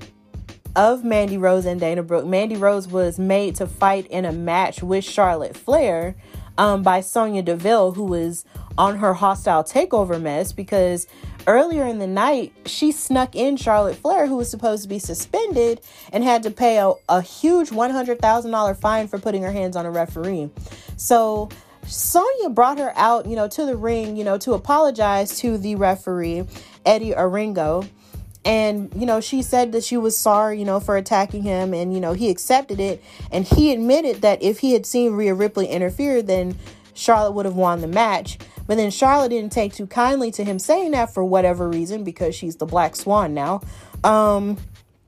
of Mandy Rose and Dana Brooke, Mandy Rose was made to fight in a match with Charlotte Flair um, by Sonya Deville, who was on her hostile takeover mess because earlier in the night, she snuck in Charlotte Flair, who was supposed to be suspended and had to pay a, a huge one hundred thousand dollars fine for putting her hands on a referee. So Sonya brought her out, you know, to the ring, you know, to apologize to the referee, Eddie Oringo. And, you know, she said that she was sorry, you know, for attacking him. And, you know, he accepted it. And he admitted that if he had seen Rhea Ripley interfere, then Charlotte would have won the match. But then Charlotte didn't take too kindly to him saying that for whatever reason, because she's the Black Swan now. Um,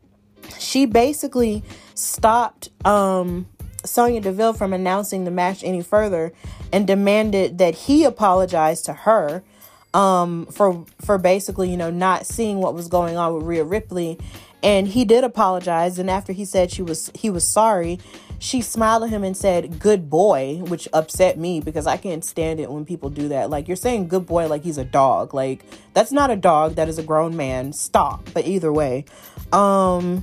she basically stopped um, Sonya Deville from announcing the match any further and demanded that he apologize to her. Um, for, for basically, you know, not seeing what was going on with Rhea Ripley. And he did apologize. And after he said she was, he was sorry, she smiled at him and said, good boy, which upset me because I can't stand it when people do that. Like, you're saying good boy like he's a dog. Like, that's not a dog. That is a grown man. Stop. But either way, um,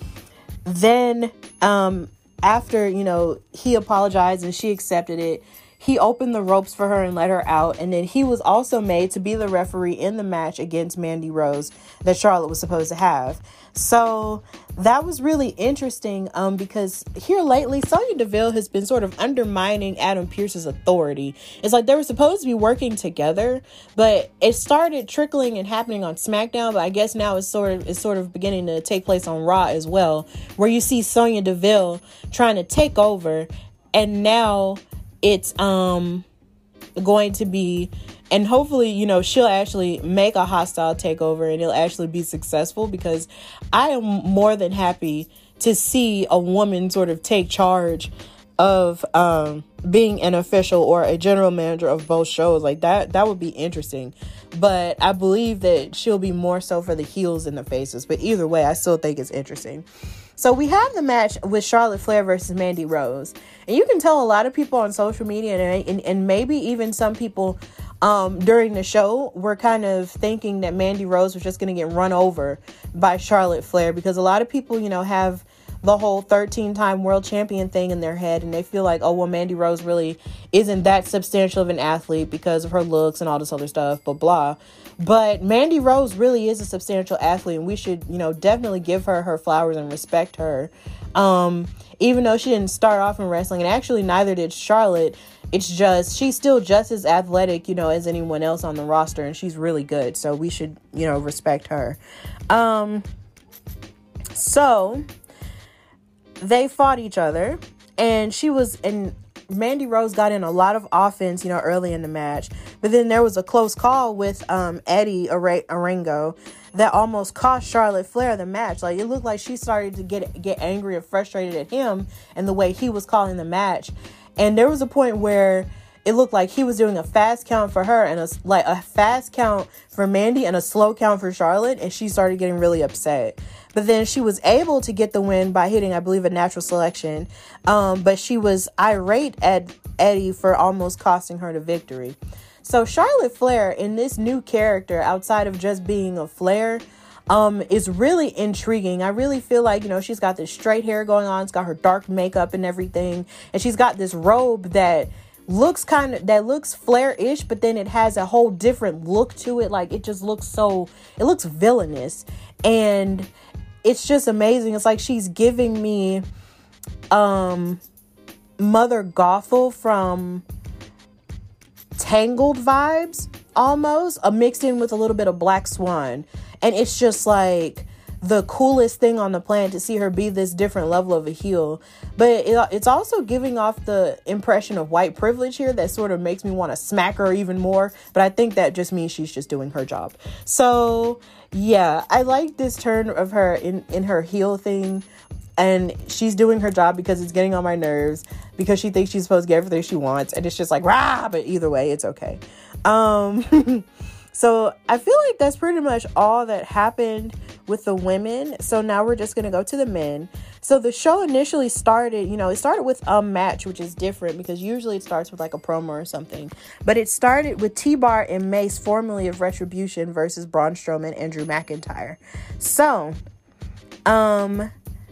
then, um, after, you know, he apologized and she accepted it, he opened the ropes for her and let her out. And then he was also made to be the referee in the match against Mandy Rose that Charlotte was supposed to have. So that was really interesting um, because here lately, Sonya Deville has been sort of undermining Adam Pearce's authority. It's like they were supposed to be working together, but it started trickling and happening on SmackDown. But I guess now it's sort of, it's sort of beginning to take place on Raw as well, where you see Sonya Deville trying to take over. And now it's um going to be, and hopefully, you know, she'll actually make a hostile takeover and it'll actually be successful, because I am more than happy to see a woman sort of take charge of um being an official or a general manager of both shows. Like that that would be interesting, but I believe that she'll be more so for the heels than the faces. But either way, I still think it's interesting. So we have the match with Charlotte Flair versus Mandy Rose. And you can tell a lot of people on social media and, and, and maybe even some people um, during the show were kind of thinking that Mandy Rose was just going to get run over by Charlotte Flair, because a lot of people, you know, have the whole thirteen-time world champion thing in their head, and they feel like, oh, well, Mandy Rose really isn't that substantial of an athlete because of her looks and all this other stuff, blah, blah. But Mandy Rose really is a substantial athlete, and we should, you know, definitely give her her flowers and respect her. Um, even though she didn't start off in wrestling, and actually neither did Charlotte. It's just, she's still just as athletic, you know, as anyone else on the roster, and she's really good. So we should, you know, respect her. Um, so they fought each other, and she was, and Mandy Rose got in a lot of offense, you know, early in the match. But then there was a close call with um, Eddie Oringo that almost cost Charlotte Flair the match. Like, it looked like she started to get get angry and frustrated at him and the way he was calling the match. And there was a point where it looked like he was doing a fast count for her and a, like a fast count for Mandy and a slow count for Charlotte. And she started getting really upset. But then she was able to get the win by hitting, I believe, a natural selection. Um, but she was irate at Eddie for almost costing her the victory. So Charlotte Flair, in this new character, outside of just being a Flair, um, is really intriguing. I really feel like, you know, she's got this straight hair going on. It's got her dark makeup and everything. And she's got this robe that looks kind of, that looks Flair-ish, but then it has a whole different look to it. Like, it just looks so, it looks villainous. And it's just amazing. It's like she's giving me um, Mother Gothel from Tangled vibes, almost, uh, mixed in with a little bit of Black Swan. And it's just like the coolest thing on the planet to see her be this different level of a heel. But it, it's also giving off the impression of white privilege here that sort of makes me want to smack her even more. But I think that just means she's just doing her job. So yeah, I like this turn of her in, in her heel thing. And she's doing her job because it's getting on my nerves, because she thinks she's supposed to get everything she wants. And it's just like, rah, but either way, it's okay. Um, so I feel like that's pretty much all that happened with the women. So now we're just going to go to the men. So the show initially started, you know, it started with a match, which is different because usually it starts with like a promo or something. But it started with T-Bar and Mace, formerly of Retribution, versus Braun Strowman and Drew McIntyre. So, um...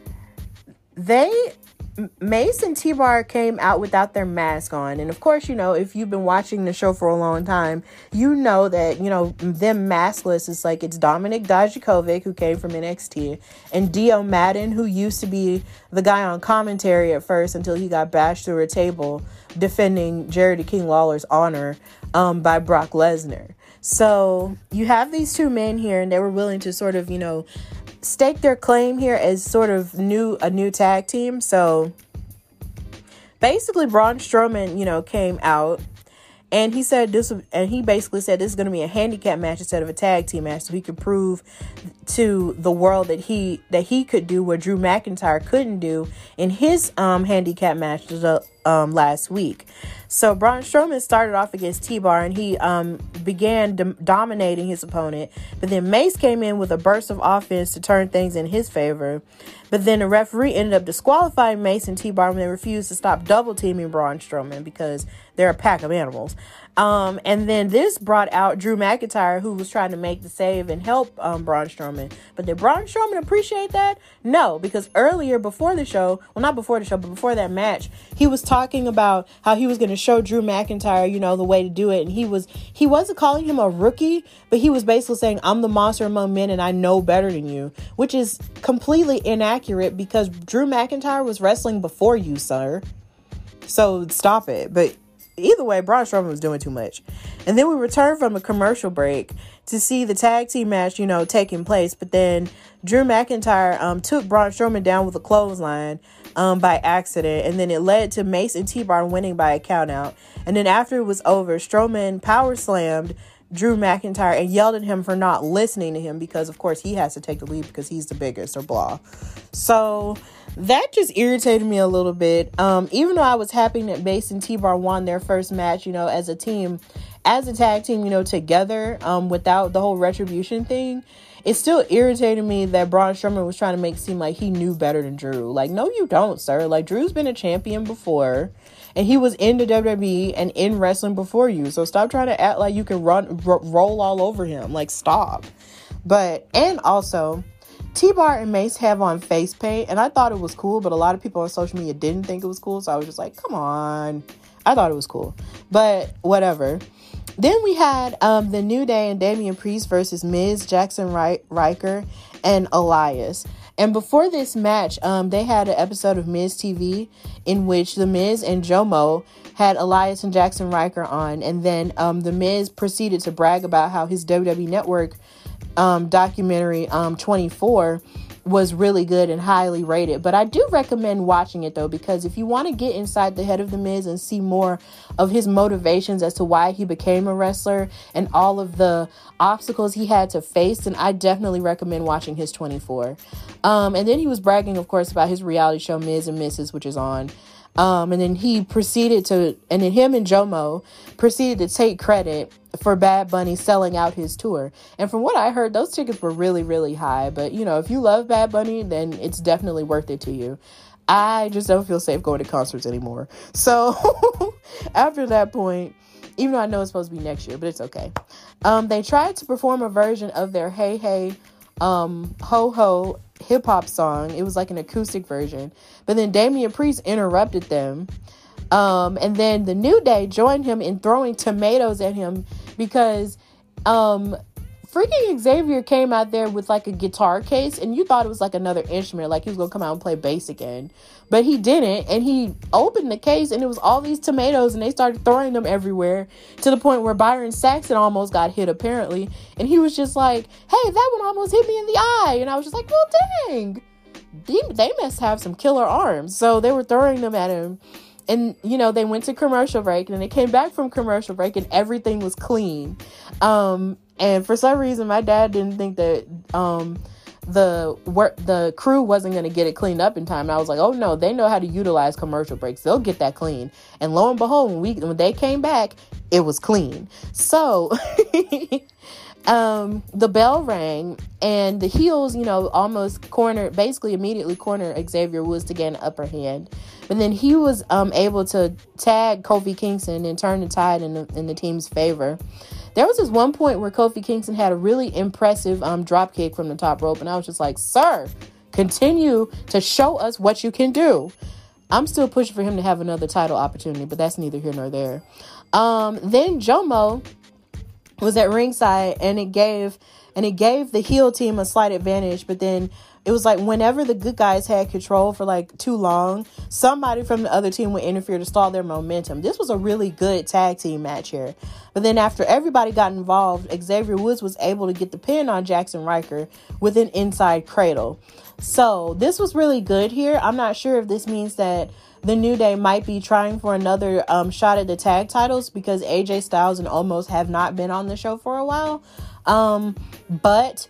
They, Mace and T-Bar came out without their mask on. And of course, you know, if you've been watching the show for a long time, you know that, you know, them maskless is like, it's Dominic Dijakovic, who came from N X T, and Dio Madden, who used to be the guy on commentary at first until he got bashed through a table defending Jerry the King Lawler's honor um, by Brock Lesnar. So you have these two men here, and they were willing to sort of, you know, stake their claim here as sort of new a new tag team. So basically Braun Strowman, you know, came out and he said this, and he basically said this is going to be a handicap match instead of a tag team match, so he could prove to the world that he that he could do what Drew McIntyre couldn't do in his um handicap match the, um last week. So Braun Strowman started off against T-Bar, and he um began dom- dominating his opponent. But then Mace came in with a burst of offense to turn things in his favor. But then the referee ended up disqualifying Mace and T-Bar when they refused to stop double teaming Braun Strowman because they're a pack of animals. Um, and then this brought out Drew McIntyre, who was trying to make the save and help um, Braun Strowman. But did Braun Strowman appreciate that? No, because earlier before the show, well, not before the show, but before that match, he was talking about how he was going to show Drew McIntyre, you know, the way to do it. And he was, he wasn't calling him a rookie, but he was basically saying, I'm the monster among men and I know better than you, which is completely inaccurate because Drew McIntyre was wrestling before you, sir. So stop it. But either way, Braun Strowman was doing too much. And then we returned from a commercial break to see the tag team match, you know, taking place. But then Drew McIntyre um, took Braun Strowman down with a clothesline um, by accident. And then it led to Mace and T-Bar winning by a countout. And then after it was over, Strowman power slammed Drew McIntyre and yelled at him for not listening to him because, of course, he has to take the lead because he's the biggest or blah. So that just irritated me a little bit. Um, even though I was happy that Mace and T-Bar won their first match, you know, as a team, as a tag team, you know, together, um, without the whole Retribution thing, it still irritated me that Braun Strowman was trying to make it seem like he knew better than Drew. Like, no, you don't, sir. Like, Drew's been a champion before, and he was in the W W E and in wrestling before you. So stop trying to act like you can run, r- roll all over him. Like, stop. But, and also, T-Bar and Mace have on face paint, and I thought it was cool, but a lot of people on social media didn't think it was cool, so I was just like, come on. I thought it was cool, but whatever. Then we had um, the New Day and Damian Priest versus Miz, Jackson Riker, and Elias. And before this match, um, they had an episode of Miz T V in which The Miz and Jomo had Elias and Jackson Riker on, and then um, The Miz proceeded to brag about how his W W E Network um, documentary um, twenty-four was really good and highly rated. But I do recommend watching it, though, because if you want to get inside the head of The Miz and see more of his motivations as to why he became a wrestler and all of the obstacles he had to face, then I definitely recommend watching his twenty-four. Um, and then he was bragging, of course, about his reality show, Miz and Missus, which is on. Um, and then he proceeded to, and then him and Jomo proceeded to take credit for Bad Bunny selling out his tour. And from what I heard, those tickets were really, really high. But, you know, if you love Bad Bunny, then it's definitely worth it to you. I just don't feel safe going to concerts anymore. So after that point, even though I know it's supposed to be next year, but it's okay. Um, they tried to perform a version of their Hey Hey um, Ho Ho hip hop song. It was like an acoustic version. But then Damian Priest interrupted them. Um, and then the New Day joined him in throwing tomatoes at him because um, freaking Xavier came out there with like a guitar case, and you thought it was like another instrument, like he was gonna come out and play bass again, but he didn't. And he opened the case, and it was all these tomatoes, and they started throwing them everywhere to the point where Byron Saxton almost got hit, apparently. And he was just like, hey, that one almost hit me in the eye. And I was just like, well, dang, they, they must have some killer arms. So they were throwing them at him. And, you know, they went to commercial break, and they came back from commercial break, and everything was clean. Um, and for some reason, my dad didn't think that um, the work, the crew wasn't going to get it cleaned up in time. And I was like, oh, no, they know how to utilize commercial breaks. They'll get that clean. And lo and behold, when, we, when they came back, it was clean. So... Um, the bell rang, and the heels, you know, almost cornered, basically immediately cornered Xavier Woods to gain an upper hand. But then he was um, able to tag Kofi Kingston and turn the tide in the, in the team's favor. There was this one point where Kofi Kingston had a really impressive um, drop kick from the top rope, and I was just like, sir, continue to show us what you can do. I'm still pushing for him to have another title opportunity, but that's neither here nor there. Um, then Jomo was at ringside, and it gave and it gave the heel team a slight advantage, but then it was like whenever the good guys had control for like too long, somebody from the other team would interfere to stall their momentum. This was a really good tag team match here. But then after everybody got involved, Xavier Woods was able to get the pin on Jackson Riker with an inside cradle. So this was really good here. I'm not sure if this means that the New Day might be trying for another um, shot at the tag titles, because A J Styles and Omos have not been on the show for a while. Um, but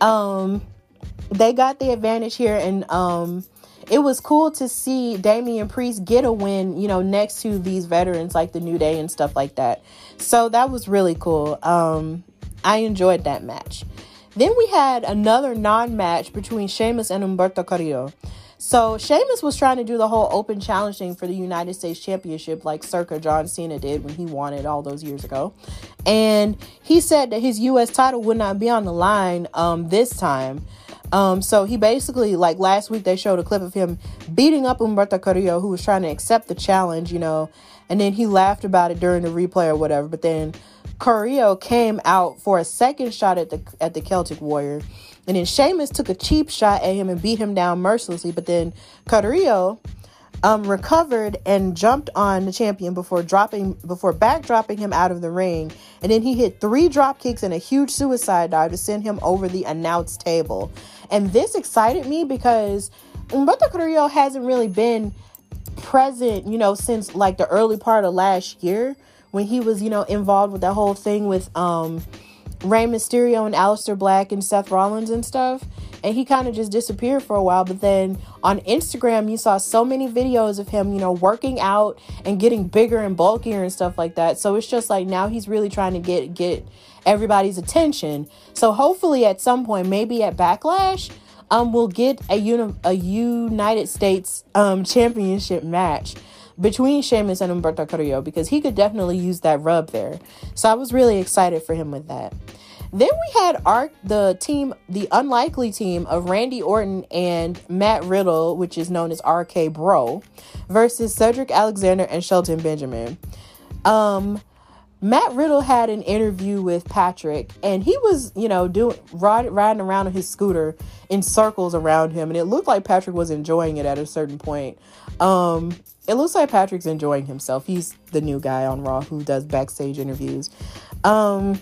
um, they got the advantage here, and um, it was cool to see Damian Priest get a win, you know, next to these veterans like the New Day and stuff like that. So that was really cool. Um, I enjoyed that match. Then we had another non-match between Sheamus and Humberto Carrillo. So Sheamus was trying to do the whole open challenge thing for the United States Championship, like circa John Cena did when he won it all those years ago. And he said that his U S title would not be on the line um, this time. Um, so he basically, like last week, they showed a clip of him beating up Humberto Carrillo, who was trying to accept the challenge, you know, and then he laughed about it during the replay or whatever. But then Carrillo came out for a second shot at the at the Celtic Warrior. And then Sheamus took a cheap shot at him and beat him down mercilessly. But then Carrillo um, recovered and jumped on the champion before dropping, before backdropping him out of the ring. And then he hit three drop kicks and a huge suicide dive to send him over the announce table. And this excited me because Humberto Carrillo hasn't really been present, you know, since like the early part of last year when he was, you know, involved with that whole thing with um, Rey Mysterio and Aleister Black and Seth Rollins and stuff. And he kind of just disappeared for a while. But then on Instagram, you saw so many videos of him, you know, working out and getting bigger and bulkier and stuff like that. So it's just like now he's really trying to get get everybody's attention. So hopefully at some point, maybe at Backlash, um, we'll get a, uni- a United States um, Championship match between Sheamus and Humberto Carrillo, because he could definitely use that rub there. So I was really excited for him with that. Then we had our, the team, the unlikely team of Randy Orton and Matt Riddle, which is known as R K Bro, versus Cedric Alexander and Shelton Benjamin. Um, Matt Riddle had an interview with Patrick, and he was, you know, doing ride, riding around on his scooter in circles around him, and it looked like Patrick was enjoying it at a certain point. Um, it looks like Patrick's enjoying himself. He's the new guy on Raw who does backstage interviews. Um,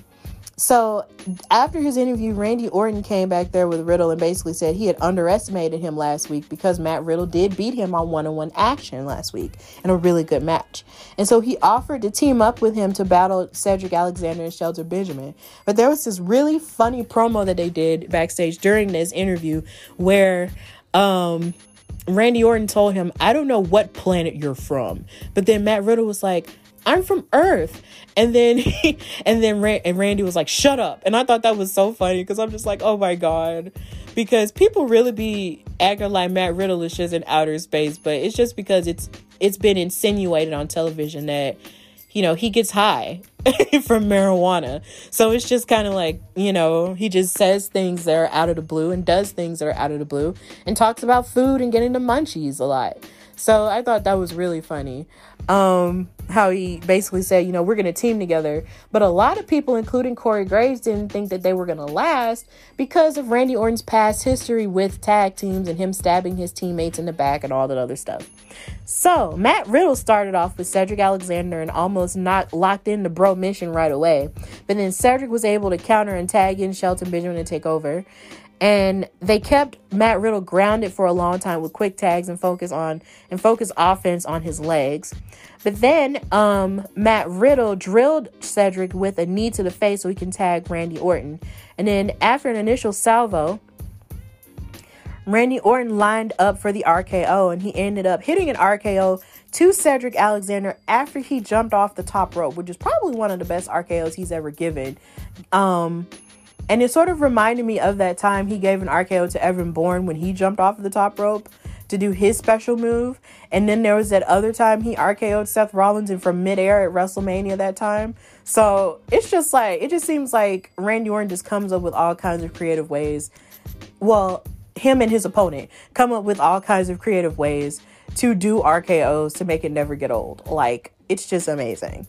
so after his interview, Randy Orton came back there with Riddle and basically said he had underestimated him last week because Matt Riddle did beat him on one-on-one action last week in a really good match. And so he offered to team up with him to battle Cedric Alexander and Shelton Benjamin. But there was this really funny promo that they did backstage during this interview where um, Randy Orton told him, "I don't know what planet you're from." But then Matt Riddle was like, "I'm from Earth." And then he, and then Rand, and Randy was like, "Shut up." And I thought that was so funny because I'm just like, oh my God. Because people really be acting like Matt Riddle is just in outer space, but it's just because it's it's been insinuated on television that, you know, he gets high from marijuana. So it's just kind of like, you know, he just says things that are out of the blue and does things that are out of the blue and talks about food and getting the munchies a lot. So I thought that was really funny. Um, how he basically said, you know, we're going to team together. But a lot of people, including Corey Graves, didn't think that they were going to last because of Randy Orton's past history with tag teams and him stabbing his teammates in the back and all that other stuff. So Matt Riddle started off with Cedric Alexander and almost not locked in the bro mission right away. But then Cedric was able to counter and tag in Shelton Benjamin to take over. And they kept Matt Riddle grounded for a long time with quick tags and focus on and focus offense on his legs. But then um, Matt Riddle drilled Cedric with a knee to the face so he can tag Randy Orton. And then after an initial salvo, Randy Orton lined up for the R K O, and he ended up hitting an R K O to Cedric Alexander after he jumped off the top rope, which is probably one of the best R K Os he's ever given. Um... And it sort of reminded me of that time he gave an R K O to Evan Bourne when he jumped off of the top rope to do his special move. And then there was that other time he R K O'd Seth Rollins and from midair at WrestleMania that time. So it's just like, it just seems like Randy Orton just comes up with all kinds of creative ways. Well, him and his opponent come up with all kinds of creative ways to do R K Os to make it never get old. Like, it's just amazing.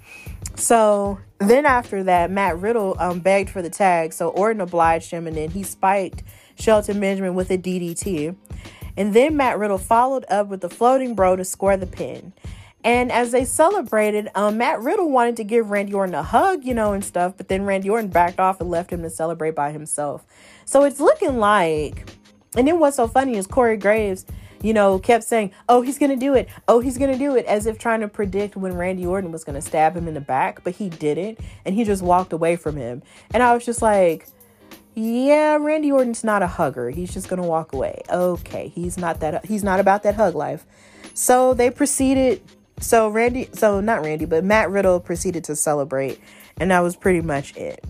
So then after that, Matt Riddle um, begged for the tag. So Orton obliged him, and then he spiked Shelton Benjamin with a D D T. And then Matt Riddle followed up with the floating bro to score the pin. And as they celebrated, um, Matt Riddle wanted to give Randy Orton a hug, you know, and stuff. But then Randy Orton backed off and left him to celebrate by himself. So it's looking like, and then what's so funny is Corey Graves, you know, kept saying, oh, he's going to do it. Oh, he's going to do it. As if trying to predict when Randy Orton was going to stab him in the back. But he didn't. And he just walked away from him. And I was just like, yeah, Randy Orton's not a hugger. He's just going to walk away. Okay. He's not that. He's not about that hug life. So they proceeded. So Randy, so not Randy, but Matt Riddle proceeded to celebrate. And that was pretty much it.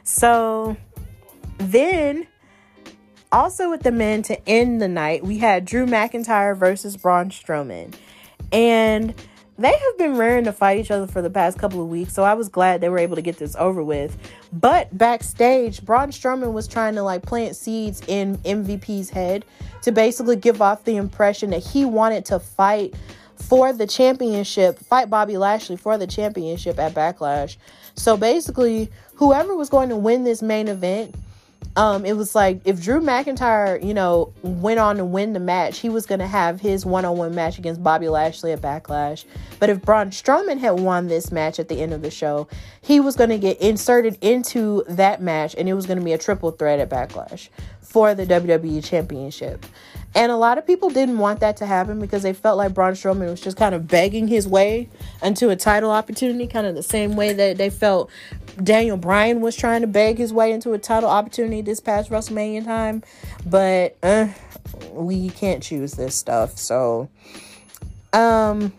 So then, also with the men to end the night, we had Drew McIntyre versus Braun Strowman. And they have been raring to fight each other for the past couple of weeks, so I was glad they were able to get this over with. But backstage, Braun Strowman was trying to like plant seeds in M V P's head to basically give off the impression that he wanted to fight for the championship, fight Bobby Lashley for the championship at Backlash. So basically, whoever was going to win this main event, Um, it was like if Drew McIntyre, you know, went on to win the match, he was going to have his one-on-one match against Bobby Lashley at Backlash. But if Braun Strowman had won this match at the end of the show, he was going to get inserted into that match, and it was going to be a triple threat at Backlash for the W W E Championship. And a lot of people didn't want that to happen because they felt like Braun Strowman was just kind of begging his way into a title opportunity, kind of the same way that they felt Daniel Bryan was trying to beg his way into a title opportunity this past WrestleMania time. But uh, we can't choose this stuff. So, um,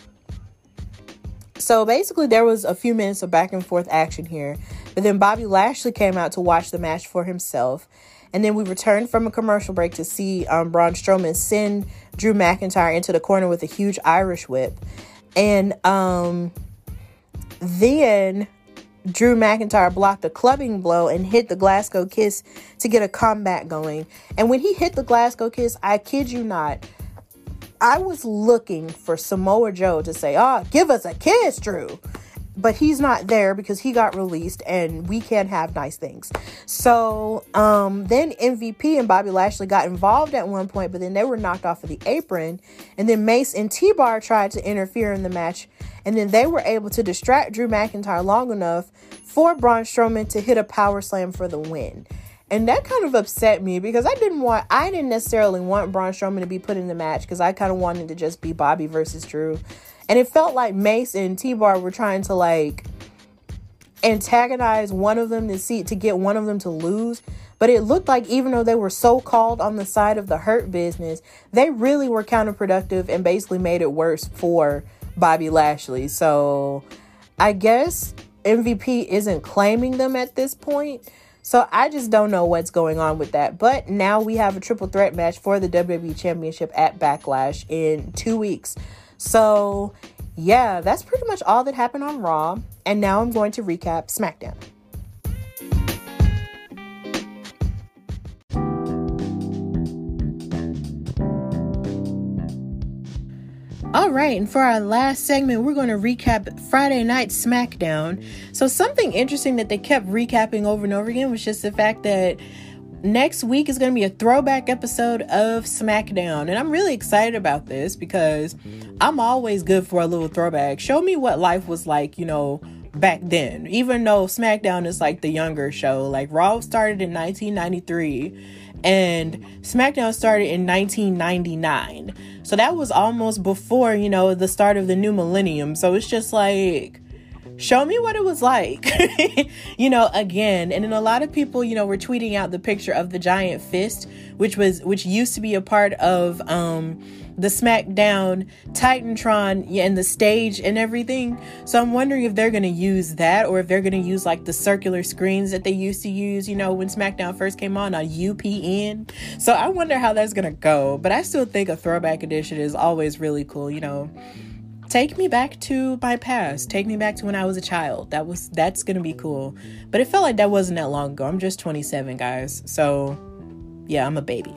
so basically there was a few minutes of back and forth action here. But then Bobby Lashley came out to watch the match for himself. And then we returned from a commercial break to see um, Braun Strowman send Drew McIntyre into the corner with a huge Irish whip. And um, then Drew McIntyre blocked a clubbing blow and hit the Glasgow Kiss to get a comeback going. And when he hit the Glasgow Kiss, I kid you not, I was looking for Samoa Joe to say, oh, give us a kiss, Drew. But he's not there because he got released and we can't have nice things. So um, then M V P and Bobby Lashley got involved at one point, but then they were knocked off of the apron. And then Mace and T-Bar tried to interfere in the match. And then they were able to distract Drew McIntyre long enough for Braun Strowman to hit a power slam for the win. And that kind of upset me because I didn't want, I didn't necessarily want Braun Strowman to be put in the match because I kind of wanted to just be Bobby versus Drew. And it felt like Mace and T-Bar were trying to like antagonize one of them to see to get one of them to lose. But it looked like even though they were so called on the side of the Hurt Business, they really were counterproductive and basically made it worse for Bobby Lashley. So I guess M V P isn't claiming them at this point. So I just don't know what's going on with that. But now we have a triple threat match for the W W E Championship at Backlash in two weeks. So, yeah, that's pretty much all that happened on Raw. And now I'm going to recap SmackDown. All right, and for our last segment, we're going to recap Friday Night SmackDown. So something interesting that they kept recapping over and over again was just the fact that next week is going to be a throwback episode of SmackDown. And I'm really excited about this because I'm always good for a little throwback. Show me what life was like, you know, back then. Even though SmackDown is like the younger show. Like Raw started in nineteen ninety-three and SmackDown started in nineteen ninety-nine. So that was almost before, you know, the start of the new millennium. So it's just like, show me what it was like, you know, again. And then a lot of people, you know, were tweeting out the picture of the giant fist, which was, which used to be a part of, um, the SmackDown Titantron and the stage and everything. So I'm wondering if they're going to use that or if they're going to use like the circular screens that they used to use, you know, when SmackDown first came on on U P N. So I wonder how that's going to go. But I still think a throwback edition is always really cool, you know. Take me back to my past. Take me back to when I was a child. That was, that's going to be cool. But it felt like that wasn't that long ago. I'm just twenty-seven, guys. So yeah, I'm a baby.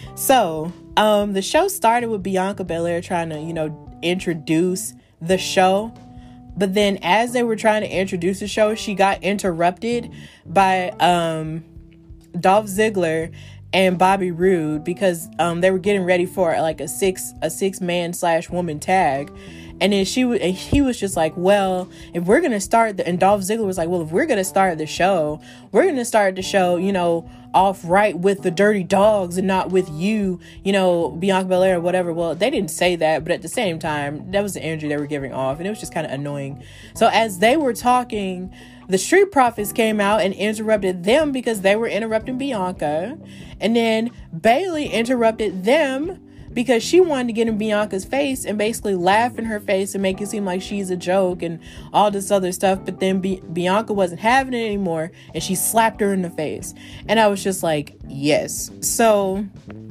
So, um, the show started with Bianca Belair trying to, you know, introduce the show. But then as they were trying to introduce the show, she got interrupted by, um, Dolph Ziggler and Bobby Roode because, um, they were getting ready for like a six, a six man slash woman tag. And then she w- and he was just like, well, if we're going to start the, and Dolph Ziggler was like, well, if we're going to start the show, we're going to start the show, you know, off right with the Dirty Dogs and not with you, you know, Bianca Belair or whatever. Well, they didn't say that, but at the same time, that was the energy they were giving off. And it was just kind of annoying. So as they were talking, the Street Profits came out and interrupted them because they were interrupting Bianca. And then Bayley interrupted them because she wanted to get in Bianca's face and basically laugh in her face and make it seem like she's a joke and all this other stuff. But then B- Bianca wasn't having it anymore and she slapped her in the face. And I was just like, yes. So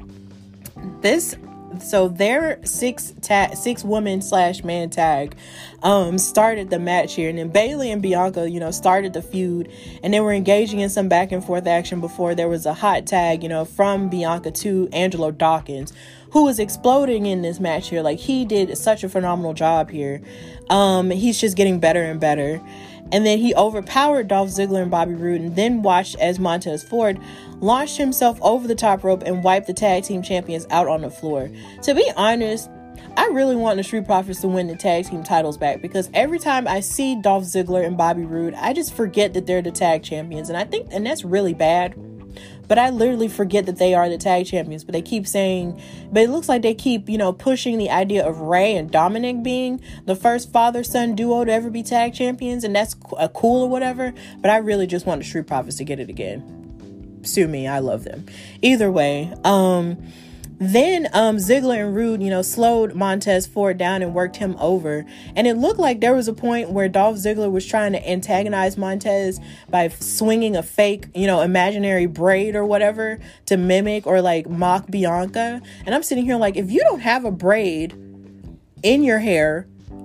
this, so their six ta- six woman slash man tag um started the match here. And then Bayley and Bianca, you know, started the feud and they were engaging in some back and forth action before there was a hot tag, you know, from Bianca to Angelo Dawkins, who was exploding in this match here. Like, he did such a phenomenal job here. Um, he's just getting better and better. And then he overpowered Dolph Ziggler and Bobby Roode and then watched as Montez Ford launched himself over the top rope and wiped the tag team champions out on the floor. To be honest, I really want the Street Profits to win the tag team titles back because every time I see Dolph Ziggler and Bobby Roode, I just forget that they're the tag champions. And I think, and that's really bad. But I literally forget that they are the tag champions. But they keep saying, but it looks like they keep, you know, pushing the idea of Rey and Dominic being the first father-son duo to ever be tag champions. And that's a cool or whatever. But I really just want the Street Profits to get it again. Sue me, I love them. Either way, um... Then um, Ziggler and Roode, you know, slowed Montez Ford down and worked him over. And it looked like there was a point where Dolph Ziggler was trying to antagonize Montez by swinging a fake, you know, imaginary braid or whatever to mimic or like mock Bianca. And I'm sitting here like, if you don't have a braid in your hair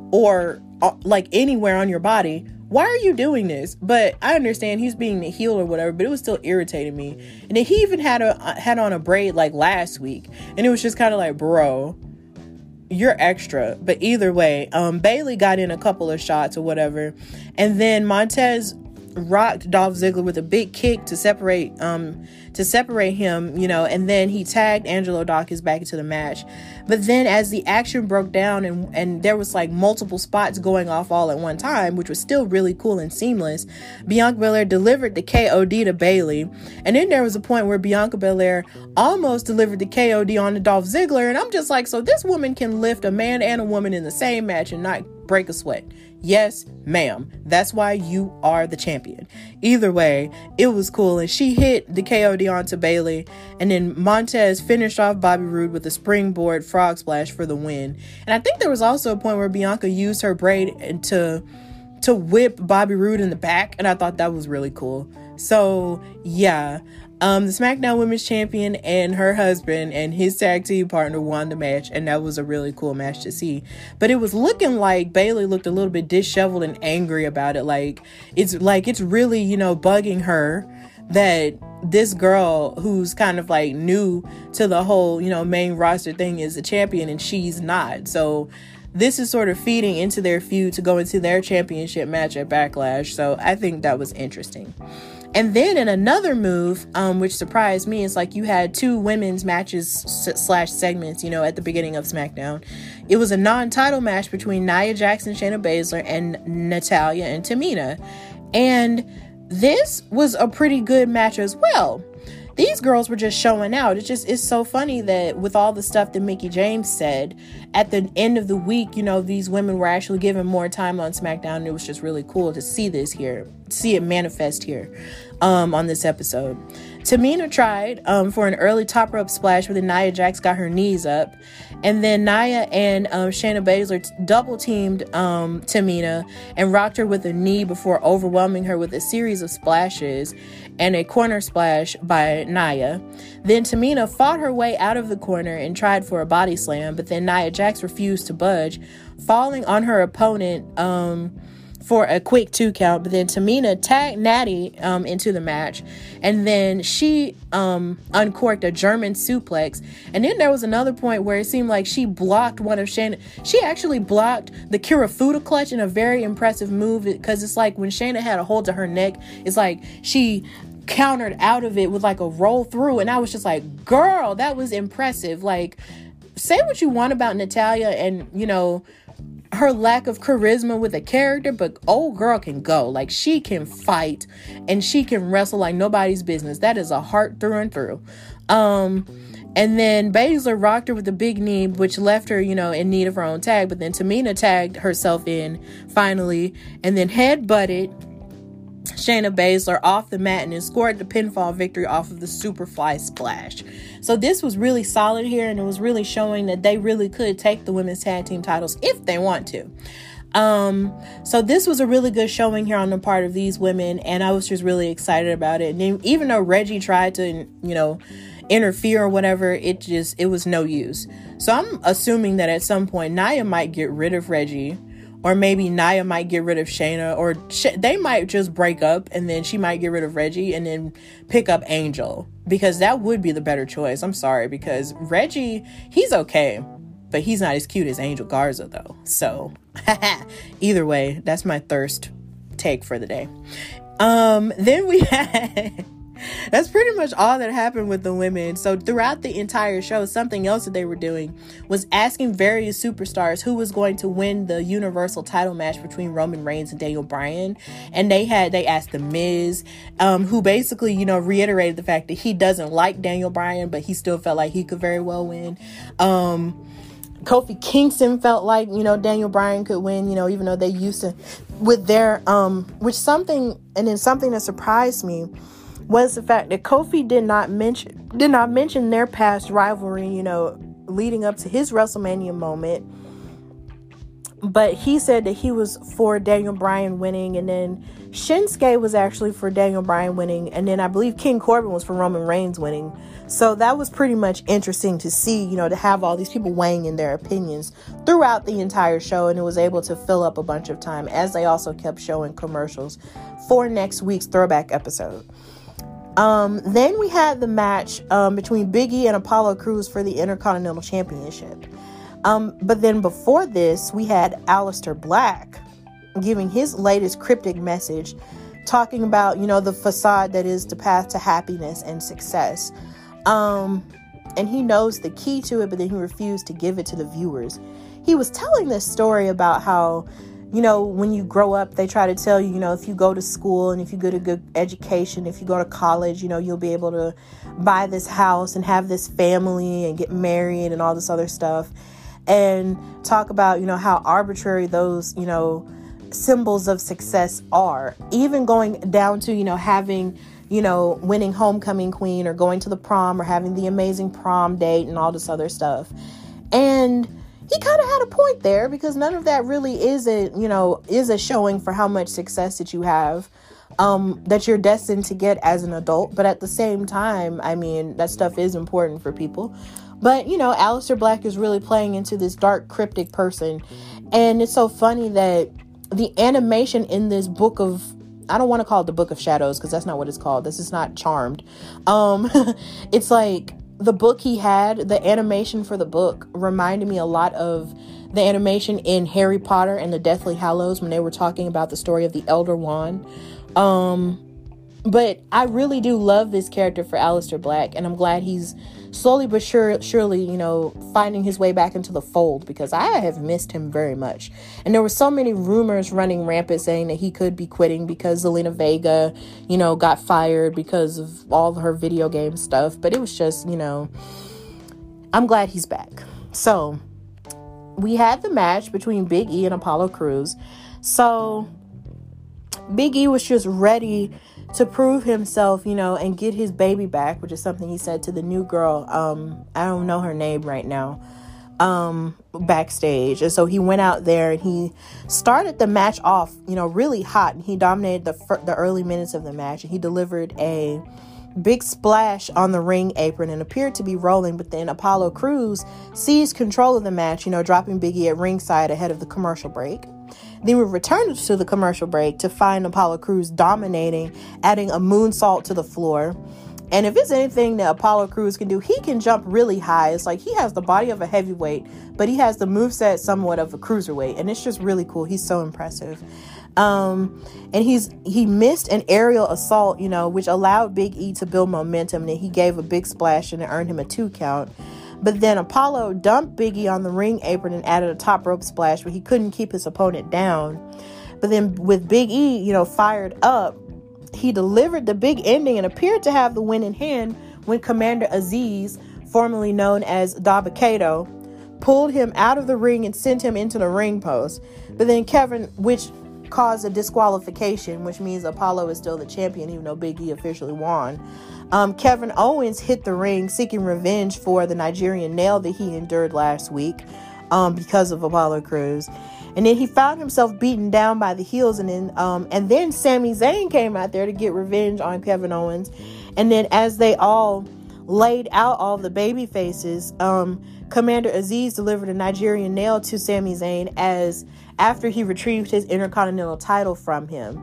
or uh, like anywhere on your body, why are you doing this? But I understand he's being the heel or whatever, but it was still irritating me. And then he even had a had on a braid like last week, and it was just kind of like, bro, you're extra. But either way, um, Bayley got in a couple of shots or whatever, and then Montez rocked Dolph Ziggler with a big kick to separate um to separate him, you know, and then he tagged Angelo Dawkins back into the match. But then as the action broke down and and there was like multiple spots going off all at one time, which was still really cool and seamless, Bianca Belair delivered the K O D to Bayley. And then there was a point where Bianca Belair almost delivered the K O D on to Dolph Ziggler, and I'm just like, so this woman can lift a man and a woman in the same match and not break a sweat. Yes, ma'am. That's why you are the champion. Either way, it was cool. And she hit the K O D onto Bayley. And then Montez finished off Bobby Roode with a springboard frog splash for the win. And I think there was also a point where Bianca used her braid to, to whip Bobby Roode in the back. And I thought that was really cool. So, yeah. Um, the SmackDown Women's Champion and her husband and his tag team partner won the match, and that was a really cool match to see. But it was looking like Bayley looked a little bit disheveled and angry about it. Like it's like it's really, you know, bugging her that this girl who's kind of like new to the whole, you know, main roster thing is a champion and she's not. So this is sort of feeding into their feud to go into their championship match at Backlash. So I think that was interesting. And then in another move, um, which surprised me, is like you had two women's matches s- slash segments, you know, at the beginning of SmackDown. It was a non-title match between Nia Jax and Shayna Baszler and Natalya and Tamina. And this was a pretty good match as well. These girls were just showing out. It's just, it's so funny that with all the stuff that Mickie James said, at the end of the week, you know, these women were actually given more time on SmackDown. And it was just really cool to see this here, see it manifest here um, on this episode. Tamina tried um, for an early top rope splash, but then Nia Jax got her knees up. And then Nia and um, Shayna Baszler t- double teamed um, Tamina and rocked her with a knee before overwhelming her with a series of splashes and a corner splash by Nia. Then Tamina fought her way out of the corner and tried for a body slam, but then Nia Jax refused to budge, falling on her opponent um, for a quick two count. But then Tamina tagged Natty um, into the match, and then she um, uncorked a German suplex. And then there was another point where it seemed like she blocked one of Shayna. She actually blocked the Kirifuda clutch in a very impressive move, because it's like when Shayna had a hold to her neck, it's like she countered out of it with like a roll through, and I was just like, girl, that was impressive. Like, say what you want about Natalya and, you know, her lack of charisma with a character, but old girl can go. Like, she can fight and she can wrestle like nobody's business. That is a heart through and through. Um, and then Baszler rocked her with a big knee, which left her, you know, in need of her own tag. But then Tamina tagged herself in finally, and then head-butted Shayna Baszler off the mat and then scored the pinfall victory off of the Superfly Splash. So this was really solid here, and it was really showing that they really could take the women's tag team titles if they want to. Um, so this was a really good showing here on the part of these women, and I was just really excited about it. And then, even though Reggie tried to, you know, interfere or whatever, it just, it was no use. So I'm assuming that at some point Nia might get rid of Reggie, or maybe Nia might get rid of Shayna, or Sh- they might just break up and then she might get rid of Reggie and then pick up Angel, because that would be the better choice. I'm sorry, because Reggie, he's okay, but he's not as cute as Angel Garza though. So either way, that's my thirst take for the day. Um, then we had... That's pretty much all that happened with the women. So throughout the entire show, something else that they were doing was asking various superstars who was going to win the Universal title match between Roman Reigns and Daniel Bryan. And they had, they asked The Miz, um, who basically, you know, reiterated the fact that he doesn't like Daniel Bryan, but he still felt like he could very well win. Um, Kofi Kingston felt like, you know, Daniel Bryan could win, you know, even though they used to with their, um, which something, and then something that surprised me was the fact that Kofi did not mention did not mention their past rivalry, you know, leading up to his WrestleMania moment. But he said that he was for Daniel Bryan winning, and then Shinsuke was actually for Daniel Bryan winning, and then I believe King Corbin was for Roman Reigns winning. So that was pretty much interesting to see, you know, to have all these people weighing in their opinions throughout the entire show, and it was able to fill up a bunch of time, as they also kept showing commercials for next week's throwback episode. Um, then we had the match um, between Big E and Apollo Crews for the Intercontinental Championship. Um, but then before this, we had Aleister Black giving his latest cryptic message, talking about, you know, the facade that is the path to happiness and success. Um, and he knows the key to it, but then he refused to give it to the viewers. He was telling this story about how, you know, when you grow up, they try to tell you, you know, if you go to school and if you get a good education, if you go to college, you know, you'll be able to buy this house and have this family and get married and all this other stuff. And talk about, you know, how arbitrary those, you know, symbols of success are. Even going down to, you know, having, you know, winning homecoming queen or going to the prom or having the amazing prom date and all this other stuff. And he kind of had a point there, because none of that really is a, you know, is a showing for how much success that you have, um, that you're destined to get as an adult. But at the same time, I mean, that stuff is important for people. But, you know, Aleister Black is really playing into this dark, cryptic person. And it's so funny that the animation in this book of, I don't want to call it the Book of Shadows, because that's not what it's called. This is not Charmed. Um, it's like, the book he had, the animation for the book reminded me a lot of the animation in Harry Potter and the Deathly Hallows when they were talking about the story of the Elder Wand. Um, but I really do love this character for Aleister Black, and I'm glad he's slowly but sure, surely, you know, finding his way back into the fold, because I have missed him very much. And there were so many rumors running rampant saying that he could be quitting because Zelina Vega, you know, got fired because of all of her video game stuff. But it was just, you know, I'm glad he's back. So we had the match between Big E and Apollo Crews. So Big E was just ready to prove himself, you know, and get his baby back, which is something he said to the new girl. Um, I don't know her name right now, um, backstage. And so he went out there and he started the match off, you know, really hot. And he dominated the fir- the early minutes of the match. And he delivered a big splash on the ring apron and appeared to be rolling. But then Apollo Crews seized control of the match, you know, dropping Big E at ringside ahead of the commercial break. Then we returned to the commercial break to find Apollo Crews dominating, adding a moonsault to the floor. And if it's anything that Apollo Crews can do, he can jump really high. It's like he has the body of a heavyweight, but he has the moveset somewhat of a cruiserweight. And it's just really cool. He's so impressive. Um, and he's he missed an aerial assault, you know, which allowed Big E to build momentum. And he gave a big splash and it earned him a two count. But then Apollo dumped Big E on the ring apron and added a top rope splash, but he couldn't keep his opponent down. But then with Big E, you know, fired up, he delivered the big ending and appeared to have the win in hand when Commander Aziz, formerly known as Dabba-Kato, pulled him out of the ring and sent him into the ring post. But then Kevin, which caused a disqualification, which means Apollo is still the champion, even though Big E officially won. Um, Kevin Owens hit the ring seeking revenge for the Nigerian nail that he endured last week um, because of Apollo Crews. And then he found himself beaten down by the heels. And then um, and then Sami Zayn came out there to get revenge on Kevin Owens. And then as they all laid out all the baby faces, um, Commander Aziz delivered a Nigerian nail to Sami Zayn as after he retrieved his Intercontinental title from him.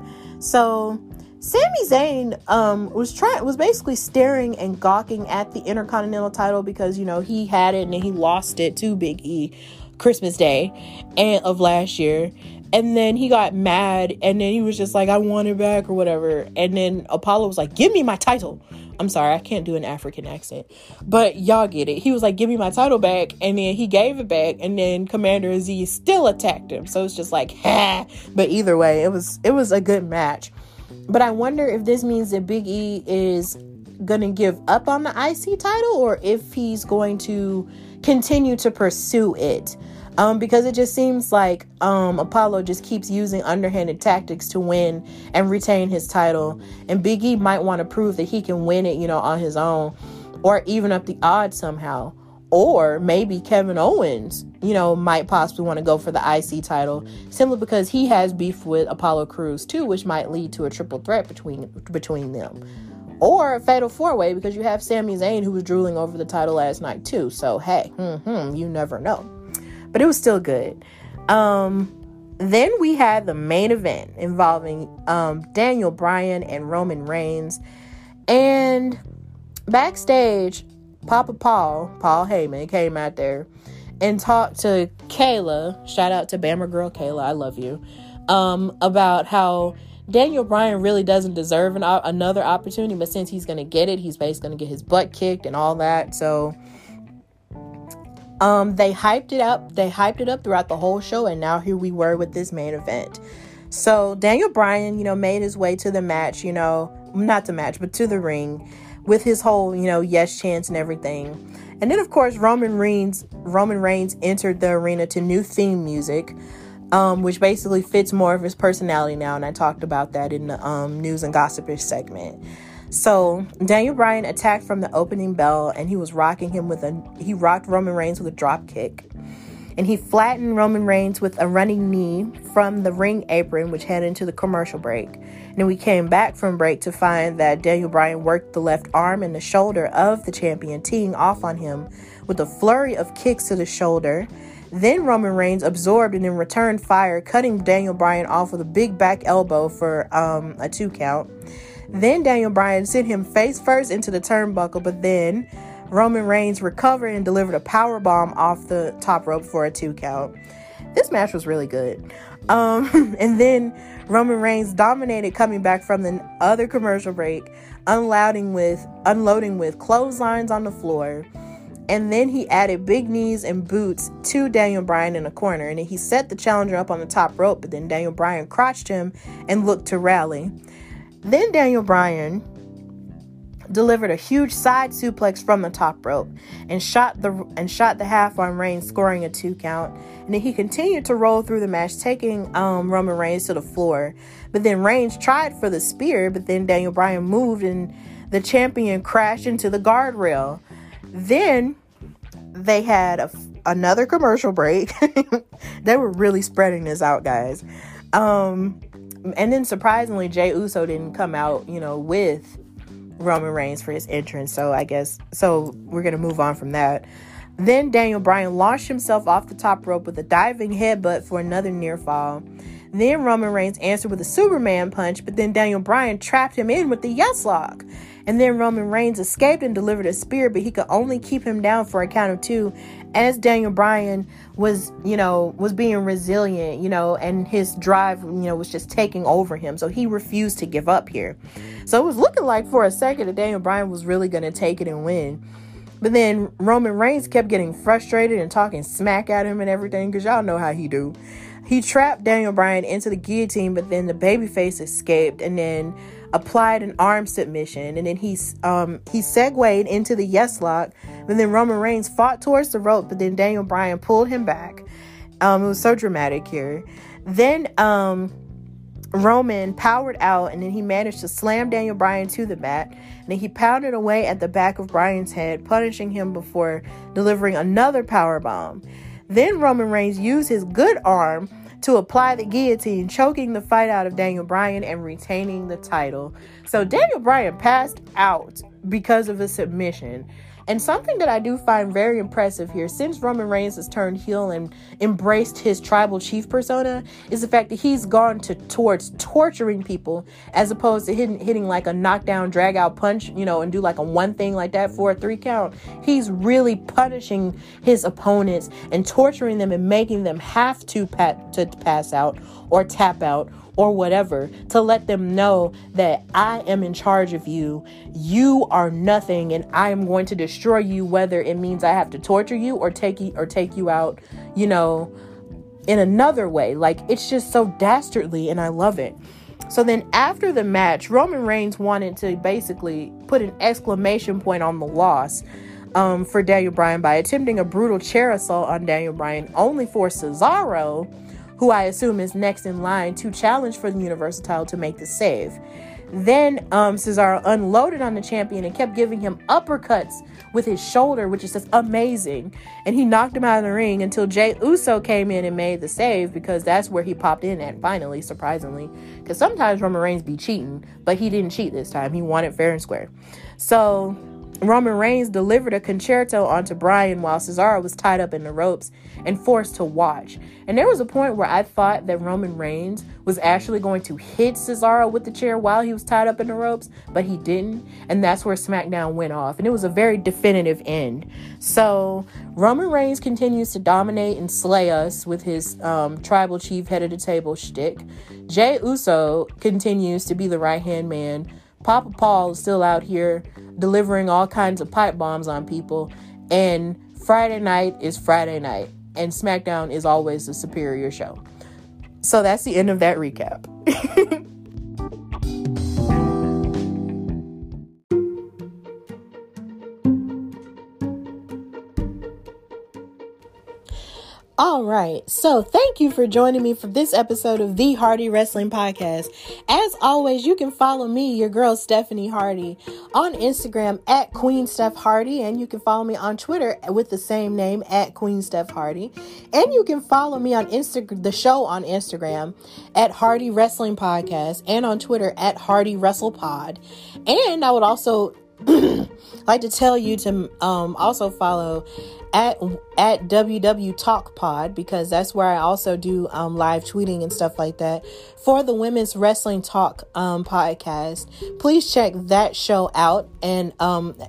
So Sami Zayn um, was trying, was basically staring and gawking at the Intercontinental title because, you know, he had it and then he lost it to Big E Christmas Day and of last year. And then he got mad and then he was just like, I want it back or whatever. And then Apollo was like, give me my title. I'm sorry, I can't do an African accent, but y'all get it. He was like, give me my title back. And then he gave it back. And then Commander Aziz still attacked him. So it's just like, ha. But either way, it was, it was a good match. But I wonder if this means that Big E is going to give up on the I C title or if he's going to continue to pursue it. Um, because it just seems like um, Apollo just keeps using underhanded tactics to win and retain his title. And Big E might want to prove that he can win it, you know, on his own or even up the odds somehow. Or maybe Kevin Owens, you know, might possibly want to go for the I C title simply because he has beef with Apollo Crews too, which might lead to a triple threat between between them. Or a fatal four-way because you have Sami Zayn who was drooling over the title last night too. So, hey, mm-hmm, you never know. But it was still good. Um, then we had the main event involving um, Daniel Bryan and Roman Reigns. And backstage, Papa Paul, Paul Heyman, came out there and talked to Kayla. Shout out to Bama girl Kayla, I love you. Um, about how Daniel Bryan really doesn't deserve an, another opportunity, but since he's going to get it, he's basically going to get his butt kicked and all that. So um, they hyped it up. They hyped it up throughout the whole show, and now here we were with this main event. So Daniel Bryan, you know, made his way to the match, you know, not the match, but to the ring with his whole, you know, yes chance and everything. And then, of course, Roman Reigns, Roman Reigns entered the arena to new theme music, um, which basically fits more of his personality now. And I talked about that in the um, news and gossipish segment. So Daniel Bryan attacked from the opening bell, and he was rocking him with a, he rocked Roman Reigns with a drop kick. And he flattened Roman Reigns with a running knee from the ring apron, which headed into the commercial break. And then we came back from break to find that Daniel Bryan worked the left arm and the shoulder of the champion, teeing off on him with a flurry of kicks to the shoulder. Then Roman Reigns absorbed and then returned fire, cutting Daniel Bryan off with a big back elbow for um, a two count. Then Daniel Bryan sent him face first into the turnbuckle, but then Roman Reigns recovered and delivered a power bomb off the top rope for a two count. this match was really good. Um, and then Roman Reigns dominated, coming back from the other commercial break, unloading with unloading with clotheslines on the floor. And then he added big knees and boots to Daniel Bryan in a corner. And then he set the challenger up on the top rope, but then Daniel Bryan crotched him and looked to rally. Then Daniel Bryan delivered a huge side suplex from the top rope and shot the and shot the half on Reigns, scoring a two count. And then he continued to roll through the match, taking um, Roman Reigns to the floor. But then Reigns tried for the spear, but then Daniel Bryan moved and the champion crashed into the guardrail. Then they had a, another commercial break. They were really spreading this out, guys. Um, and then surprisingly, Jey Uso didn't come out, you know, with Roman Reigns for his entrance. So I guess, so we're going to move on from that. Then Daniel Bryan launched himself off the top rope with a diving headbutt for another near fall. Then Roman Reigns answered with a Superman punch, but then Daniel Bryan trapped him in with the yes lock. And then Roman Reigns escaped and delivered a spear, but he could only keep him down for a count of two as Daniel Bryan was, you know, was being resilient, you know, and his drive, you know, was just taking over him. So he refused to give up here. So it was looking like for a second that Daniel Bryan was really going to take it and win. But then Roman Reigns kept getting frustrated and talking smack at him and everything, because y'all know how he do. He trapped Daniel Bryan into the guillotine, but then the babyface escaped and then applied an arm submission. And then he um he segued into the yes lock. But then Roman Reigns fought towards the rope, but then Daniel Bryan pulled him back. Um, it was so dramatic here. Then um Roman powered out, and then he managed to slam Daniel Bryan to the mat. And then he pounded away at the back of Bryan's head, punishing him before delivering another powerbomb. Then Roman Reigns used his good arm to apply the guillotine, choking the fight out of Daniel Bryan and retaining the title. So Daniel Bryan passed out because of a submission. And something that I do find very impressive here, since Roman Reigns has turned heel and embraced his tribal chief persona, is the fact that he's gone to towards torturing people as opposed to hitting, hitting like a knockdown, drag out punch, you know, and do like a one thing like that for a three count. He's really punishing his opponents and torturing them and making them have to, pat, to pass out or tap out or whatever, to let them know that I am in charge of you. You are nothing, and I am going to destroy you, whether it means I have to torture you or take you or take you out, you know, in another way. Like, it's just so dastardly, and I love it. So then after the match, Roman Reigns wanted to basically put an exclamation point on the loss um, for Daniel Bryan by attempting a brutal chair assault on Daniel Bryan, only for Cesaro, who I assume is next in line to challenge for the Universal title, to make the save. Then um, Cesaro unloaded on the champion and kept giving him uppercuts with his shoulder, which is just amazing. And he knocked him out of the ring until Jey Uso came in and made the save, because that's where he popped in at finally, surprisingly. Because sometimes Roman Reigns be cheating, but he didn't cheat this time. He won it fair and square. So Roman Reigns delivered a concerto onto Bryan while Cesaro was tied up in the ropes and forced to watch. And there was a point where I thought that Roman Reigns was actually going to hit Cesaro with the chair while he was tied up in the ropes, but he didn't. And that's where SmackDown went off. And it was a very definitive end. So Roman Reigns continues to dominate and slay us with his um, tribal chief head of the table shtick. Jey Uso continues to be the right-hand man. Papa Paul is still out here delivering all kinds of pipe bombs on people. And Friday night is Friday night. And SmackDown is always the superior show. So that's the end of that recap. All right, so thank you for joining me for this episode of the Hardy Wrestling Podcast. As always, you can follow me, your girl Stephanie Hardy, on Instagram at Queen Steph Hardy, and you can follow me on Twitter with the same name at Queen Steph Hardy, and you can follow me on Instagram, the show on Instagram at Hardy Wrestling Podcast, and on Twitter at Hardy Wrestle Pod. And I would also like to tell you to um, also follow at at W W Talk Pod, because that's where I also do um, live tweeting and stuff like that for the Women's Wrestling Talk um, podcast. Please check that show out, and um,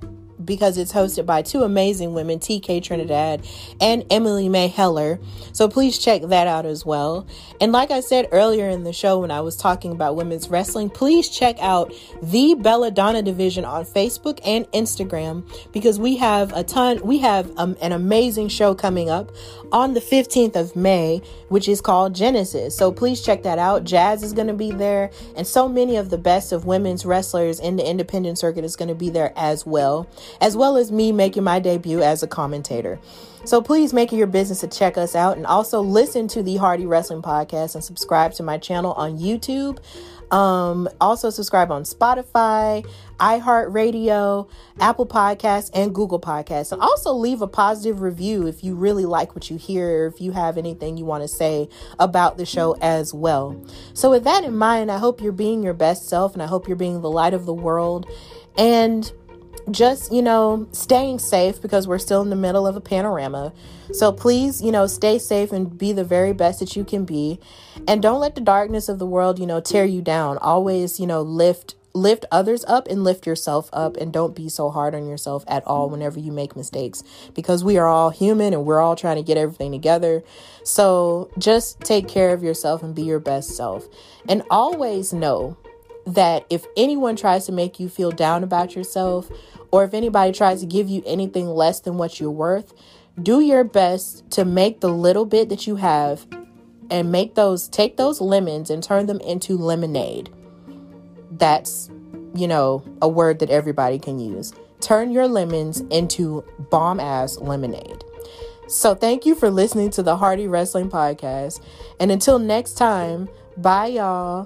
because it's hosted by two amazing women, T K Trinidad and Emily May Heller. So please check that out as well. And like I said earlier in the show when I was talking about women's wrestling, please check out the Belladonna Division on Facebook and Instagram, because we have a ton, we have um, an amazing show coming up on the fifteenth of May, which is called Genesis. So please check that out. Jazz is going to be there, and so many of the best of women's wrestlers in the independent circuit is going to be there as well, as well as me making my debut as a commentator. So please make it your business to check us out, and also listen to the Hardy Wrestling Podcast and subscribe to my channel on YouTube. Um, also subscribe on Spotify, iHeartRadio, Apple Podcasts, and Google Podcasts. And also leave a positive review if you really like what you hear, or if you have anything you want to say about the show as well. So with that in mind, I hope you're being your best self, and I hope you're being the light of the world, and just, you know, staying safe, because we're still in the middle of a panorama. So please, you know, stay safe and be the very best that you can be. And don't let the darkness of the world, you know, tear you down. Always, you know, lift lift others up and lift yourself up, and don't be so hard on yourself at all whenever you make mistakes, because we are all human and we're all trying to get everything together. So just take care of yourself and be your best self. And always know that if anyone tries to make you feel down about yourself, or if anybody tries to give you anything less than what you're worth, do your best to make the little bit that you have and make those, take those lemons and turn them into lemonade. That's, you know, a word that everybody can use. Turn your lemons into bomb ass lemonade. So thank you for listening to the Hardy Wrestling Podcast. And until next time, bye y'all.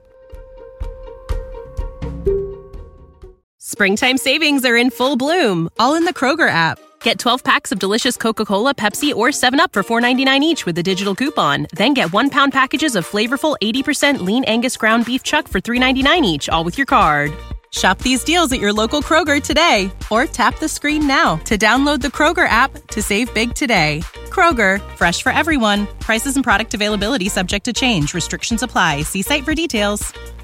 Springtime savings are in full bloom, all in the Kroger app. Get twelve packs of delicious Coca-Cola, Pepsi, or seven up for four ninety-nine each with a digital coupon. Then get one-pound packages of flavorful eighty percent lean Angus ground beef chuck for three ninety-nine each, all with your card. Shop these deals at your local Kroger today, or tap the screen now to download the Kroger app to save big today. Kroger, fresh for everyone. Prices and product availability subject to change. Restrictions apply. See site for details.